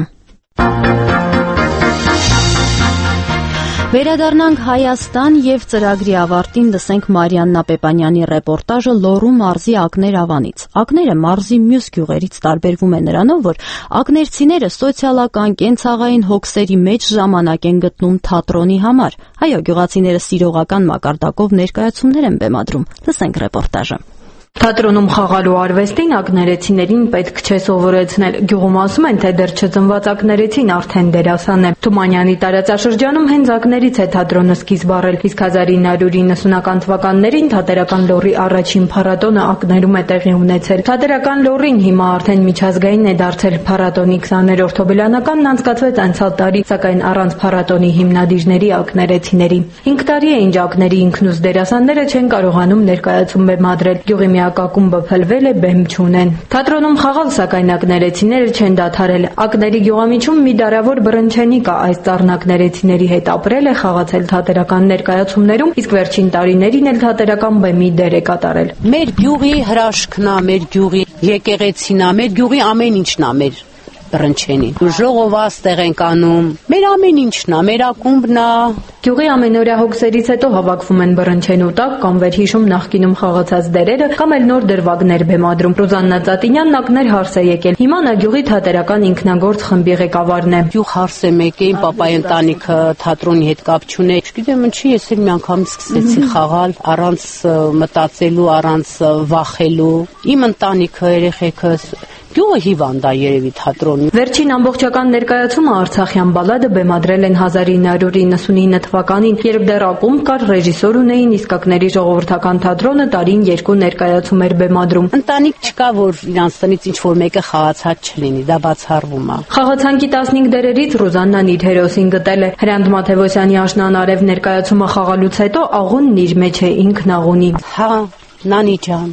Վերադառնանք Հայաստան եւ ծրագրի ավարտին լսենք Մարիաննա Պեպանյանի ռեպորտաժը Լոռու մարզի Ակներ ավանից։ Ակները մարզի մյուս գյուղերից տարբերվում է նրանով, որ ակներցիները սոցիալական, կենցաղային հոգսերի մեջ ժամանակ են գտնում թատրոնի համար։ Այո, գյուղացիները սիրողական մակարդակով ներկայացումներ են բեմադրում։ Լսենք ռեպորտաժը։ Թատրոնում խաղալու արվեստին ակներեցիներին պետք չէ սովորեցնել։ Գյուղում ասում են, թե դեռ չծնված ակներեցին արդեն դերասան է։ Թումանյանի տարածաշրջանում հենց ակներից է թատրոնը սկիզբ առել, իսկ հազար ինը հարյուր իննսունական թվականներին թատերական Լոռի առաջին փառատոնը ակներում է տեղի ունեցել։ Թատերական Լոռին հիմա արդեն միջազգային է դարձել։ Փառատոնի քսաներորդ հոբելյանականն անցկացվեց անցյալ տարի, սակայն առանց փառատոնի հիմնադիրների ակներեցիների։ հինգ տարի է, ինչ ակների ինքնուս դերասանները չեն կարողանում ներկայացում բեմադրել։ Գյուղի ակումբը փլվել է, բեմ չունեն։ Թատրոնում խաղալ, սակայն ակներեցիները չեն դադարել։ Ակների գյուղամիջում մի դարավոր բռնչենի կա, այս ծառնակներեցիների հետ ապրել է, խաղացել թատերական ներկայացումներում, իսկ վերջին տարիներին էլ թատերական բեմի դեր է կատարել։ Մեր գյուղի հրաշքն է, մեր գյուղի եկեղեցին է, մեր գյուղի ամեն ինչն է, մեր բռնչենին։ Ժողոված տեղ ենք անում։ Մեր ամեն ինչն է, մեր ակումբն է։ Գյուղի ամենօրյա հոգսերից հետո հավաքվում են բռնչենու տակ կամ վերհիշում նախկինում խաղացած դերերը կամ էլ նոր դրվագներ բեմադրում։ Ռուզաննա Ծատինյանն ակներ հարս է եկել։ Հիմա նա գյուղի թատերական ինքնագործ խմբի ղեկավարն է։ Գյուղ հարս է եկել, պապայի ընտանիքը թատրոնի հետ կապ չունի։ Չգիտեմ ինչի, ես էլ մի անգամ սկսեցի խաղալ առանց մտածելու, առանց վախելու։ Իմ ընտանիքը, երեխեքս գյուղը հիվանդ է երևի թատրոնի։ Վերջին ամբողջական ներկայացումը Արցախյան բալադը բեմադրել են հազար ինը հարյուր իննսունինը թվականին, երբ դեռ ակումբ կար, ռեժիսոր ունեին, իսկ ակների ժողովրդական թատրոնը տարին երկու ներկայացում էր բեմադրում։ Ընտանիք չկա, որ իրանց տնից ինչ որ մեկը խաղացած չլինի, դա բացառվում է։ Խաղացանկի տասնհինգ դերերից Ռուզաննան իր հերոսին գտել է։ Հրանտ Մաթևոսյանի Աշնան արև ներկայացումը խաղալուց հետո աղունն իր մեջ է ինքն աղունի։ Հա, նանի ջան,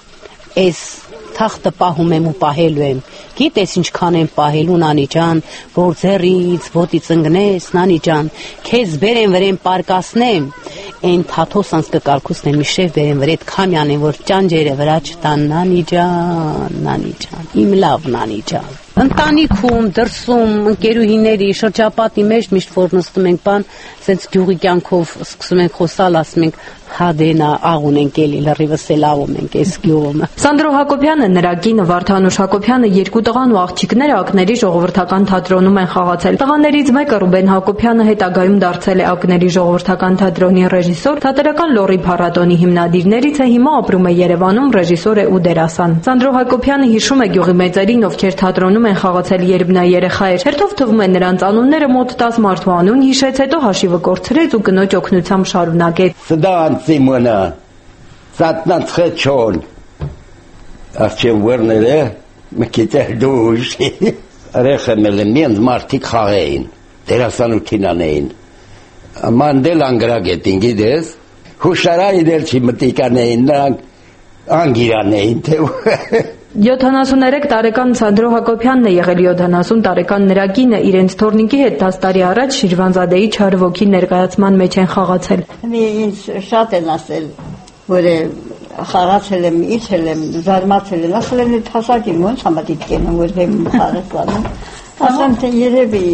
էս թախտը պահում եմ ու պահելու եմ։ Գիտես ինչքան եմ պահելու, նանի ջան, որ ձեռից ոտից ընկնես, նանի ջան, քեզ բերեմ վրեն պարկասնեմ, այն թաթոսանց կկալքուսնեմ իշև բերեմ վրեդ քամյանեմ, որ ճանջերը վրա չտան, նանի ջան, նանի ջան, իմ լավ նանի ջան։ Ընտանիքում, դրսում, ընկերուհիների շրջապատի մեջ միշտ որ նստում ենք բան, սենց գյուղի կյանքով սկսում ենք խոսալ, ասում ենք հադենա աղուն ենք էլի լրիվս էլ աղում ենք այս գյուղը։ Սանդրո Հակոբյանը, նրա կինը Վարդանուշ Հակոբյանը երկու տղան ու աղջիկները ակների ժողովրդական թատրոնում են խաղացել։ Տղաներից մեկը Ռուբեն Հակոբյանը հետագայում դարձել է ակների ժողովրդական թատրոնի ռեժիսոր, թատերական Լոռի փառատոնի հիմնադիրներից է, հիմա ապրում է Երևանում, ռեժիսոր է ու դերասան։ Սանդրո Հակոբյանը հիշում է գյուղի մեծերին, ովքեր թատրոնում են խաղացել, երբ նա երեխա էր։ Հերթով թվում է նրանց անունները մոտ տասը մարդու անուն հիշեց, հետո հաշիվը կորցրեց ու կնոջ օգնությամբ շարունակեց։ Սիմոնա, ծատնացխեչոն, արդեն վերներ է, մկիտեր դուշ, ռեխեմել եմ, ենձ մարդիկ խաղեին, դերասանութին անեին, մանդել անգրագետին գիդես, հուշարայի դեր չի մտիկանեին, նրանք անգիրանեին, թե յոթանասուներեք տարեկան Սանդրո Հակոբյանն է եղել յոթանասուն տարեկան նրա կինը, իրենց թորնիկի հետ տասը տարի առաջ Շիրվանզադեի չար ոգի ներկայացման մեջ են խաղացել։ Ինձ շատ են ասել, որ խաղացել եմ, իջել եմ, զարմացել եմ, ասել եմ հասակի ոնց համատիք կենեմ, որ եմ խաղացանում։ Ասեմ, թե երևի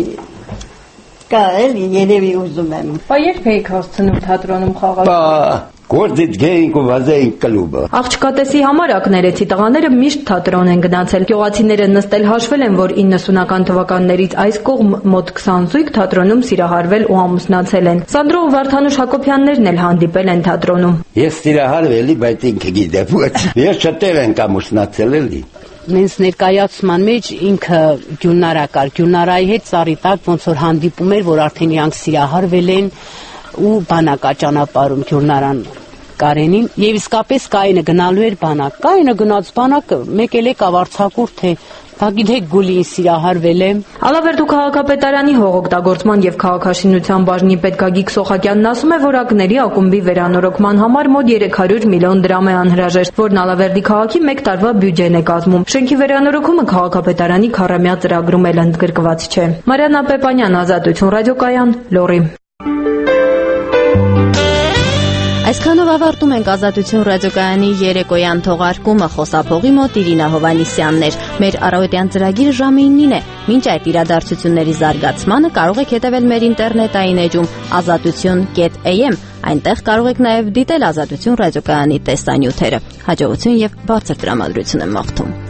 կա էլի, երևի ուզում եմ։ Բա երբ էիք հասցնում թատրոնում խաղալ։ Գործից գեինք ու վազեինք կլուբը։ Աղջկատեսի համար ակներեցի տղաները միշտ թատրոն են գնացել։ Գյուղացիները նստել հաշվել են, որ իննսունական թվականներից այս կողմ մոտ քսան զույգ թատրոնում սիրահարվել ու ամուսնացել են։ Սանդրո ու Վարդանուշ Հակոբյաններն էլ հանդիպել են թատրոնում։ Ես սիրահարվել էի, բայց ինքը գիտե ոչ։ Ես շատեր ենք ամուսնացել էլի։ նենց ներկայացման մեջ ինքը Գյուլնարա կար, Գյուլնարայի հետ ծառի տակ ոնց որ հանդիպում էր, որ արդեն իրանք սիրահարվել են ու բանակա ճանապարհում Գյուլնարան Կարենին եւ իսկապես Կայինը գնալու էր բանակ։ Կայինը գնաց բանակը, մեկ էլ եկավ արձակուրդ թե Գիտեք Գուլին սիրահարվել է։ Ալավերդու քաղաքապետարանի հողօգտագործման եւ քաղաքաշինության բաժնի պետ Գագիկ Սոխակյանն ասում է, որ ակների ակումբի վերանորոգման համար մոտ երեք հարյուր միլիոն դրամ է անհրաժեշտ, որն Ալավերդի քաղաքի մեկ տարվա բյուջեն է կազմում։ Շենքի վերանորոգումը քաղաքապետարանի քառամյա ծրագրում էլ ընդգրկված չէ։ Մարիաննա Պեպանյան, Ազատություն ռադիոկայան, Լոռի։ Այսքանով ավարտում ենք Ազատություն ռադիոկայանի երեկոյան թողարկումը, խոսափողի մոտ Իրինա Հովհաննիսյանն էր։ Մեր առավոտյան ծրագիրը ժամը իննին է։ Մինչ այդ իրադարձությունների զարգացմանը կարող եք հետևել մեր ինտերնետային էջում ազատություն կետ էյ էմ, այնտեղ կարող եք նաև դիտել Ազատություն ռադիոկայանի տեսանյութերը։ Հաջողություն եւ բարձր տրամադրություն եմ մաղթում։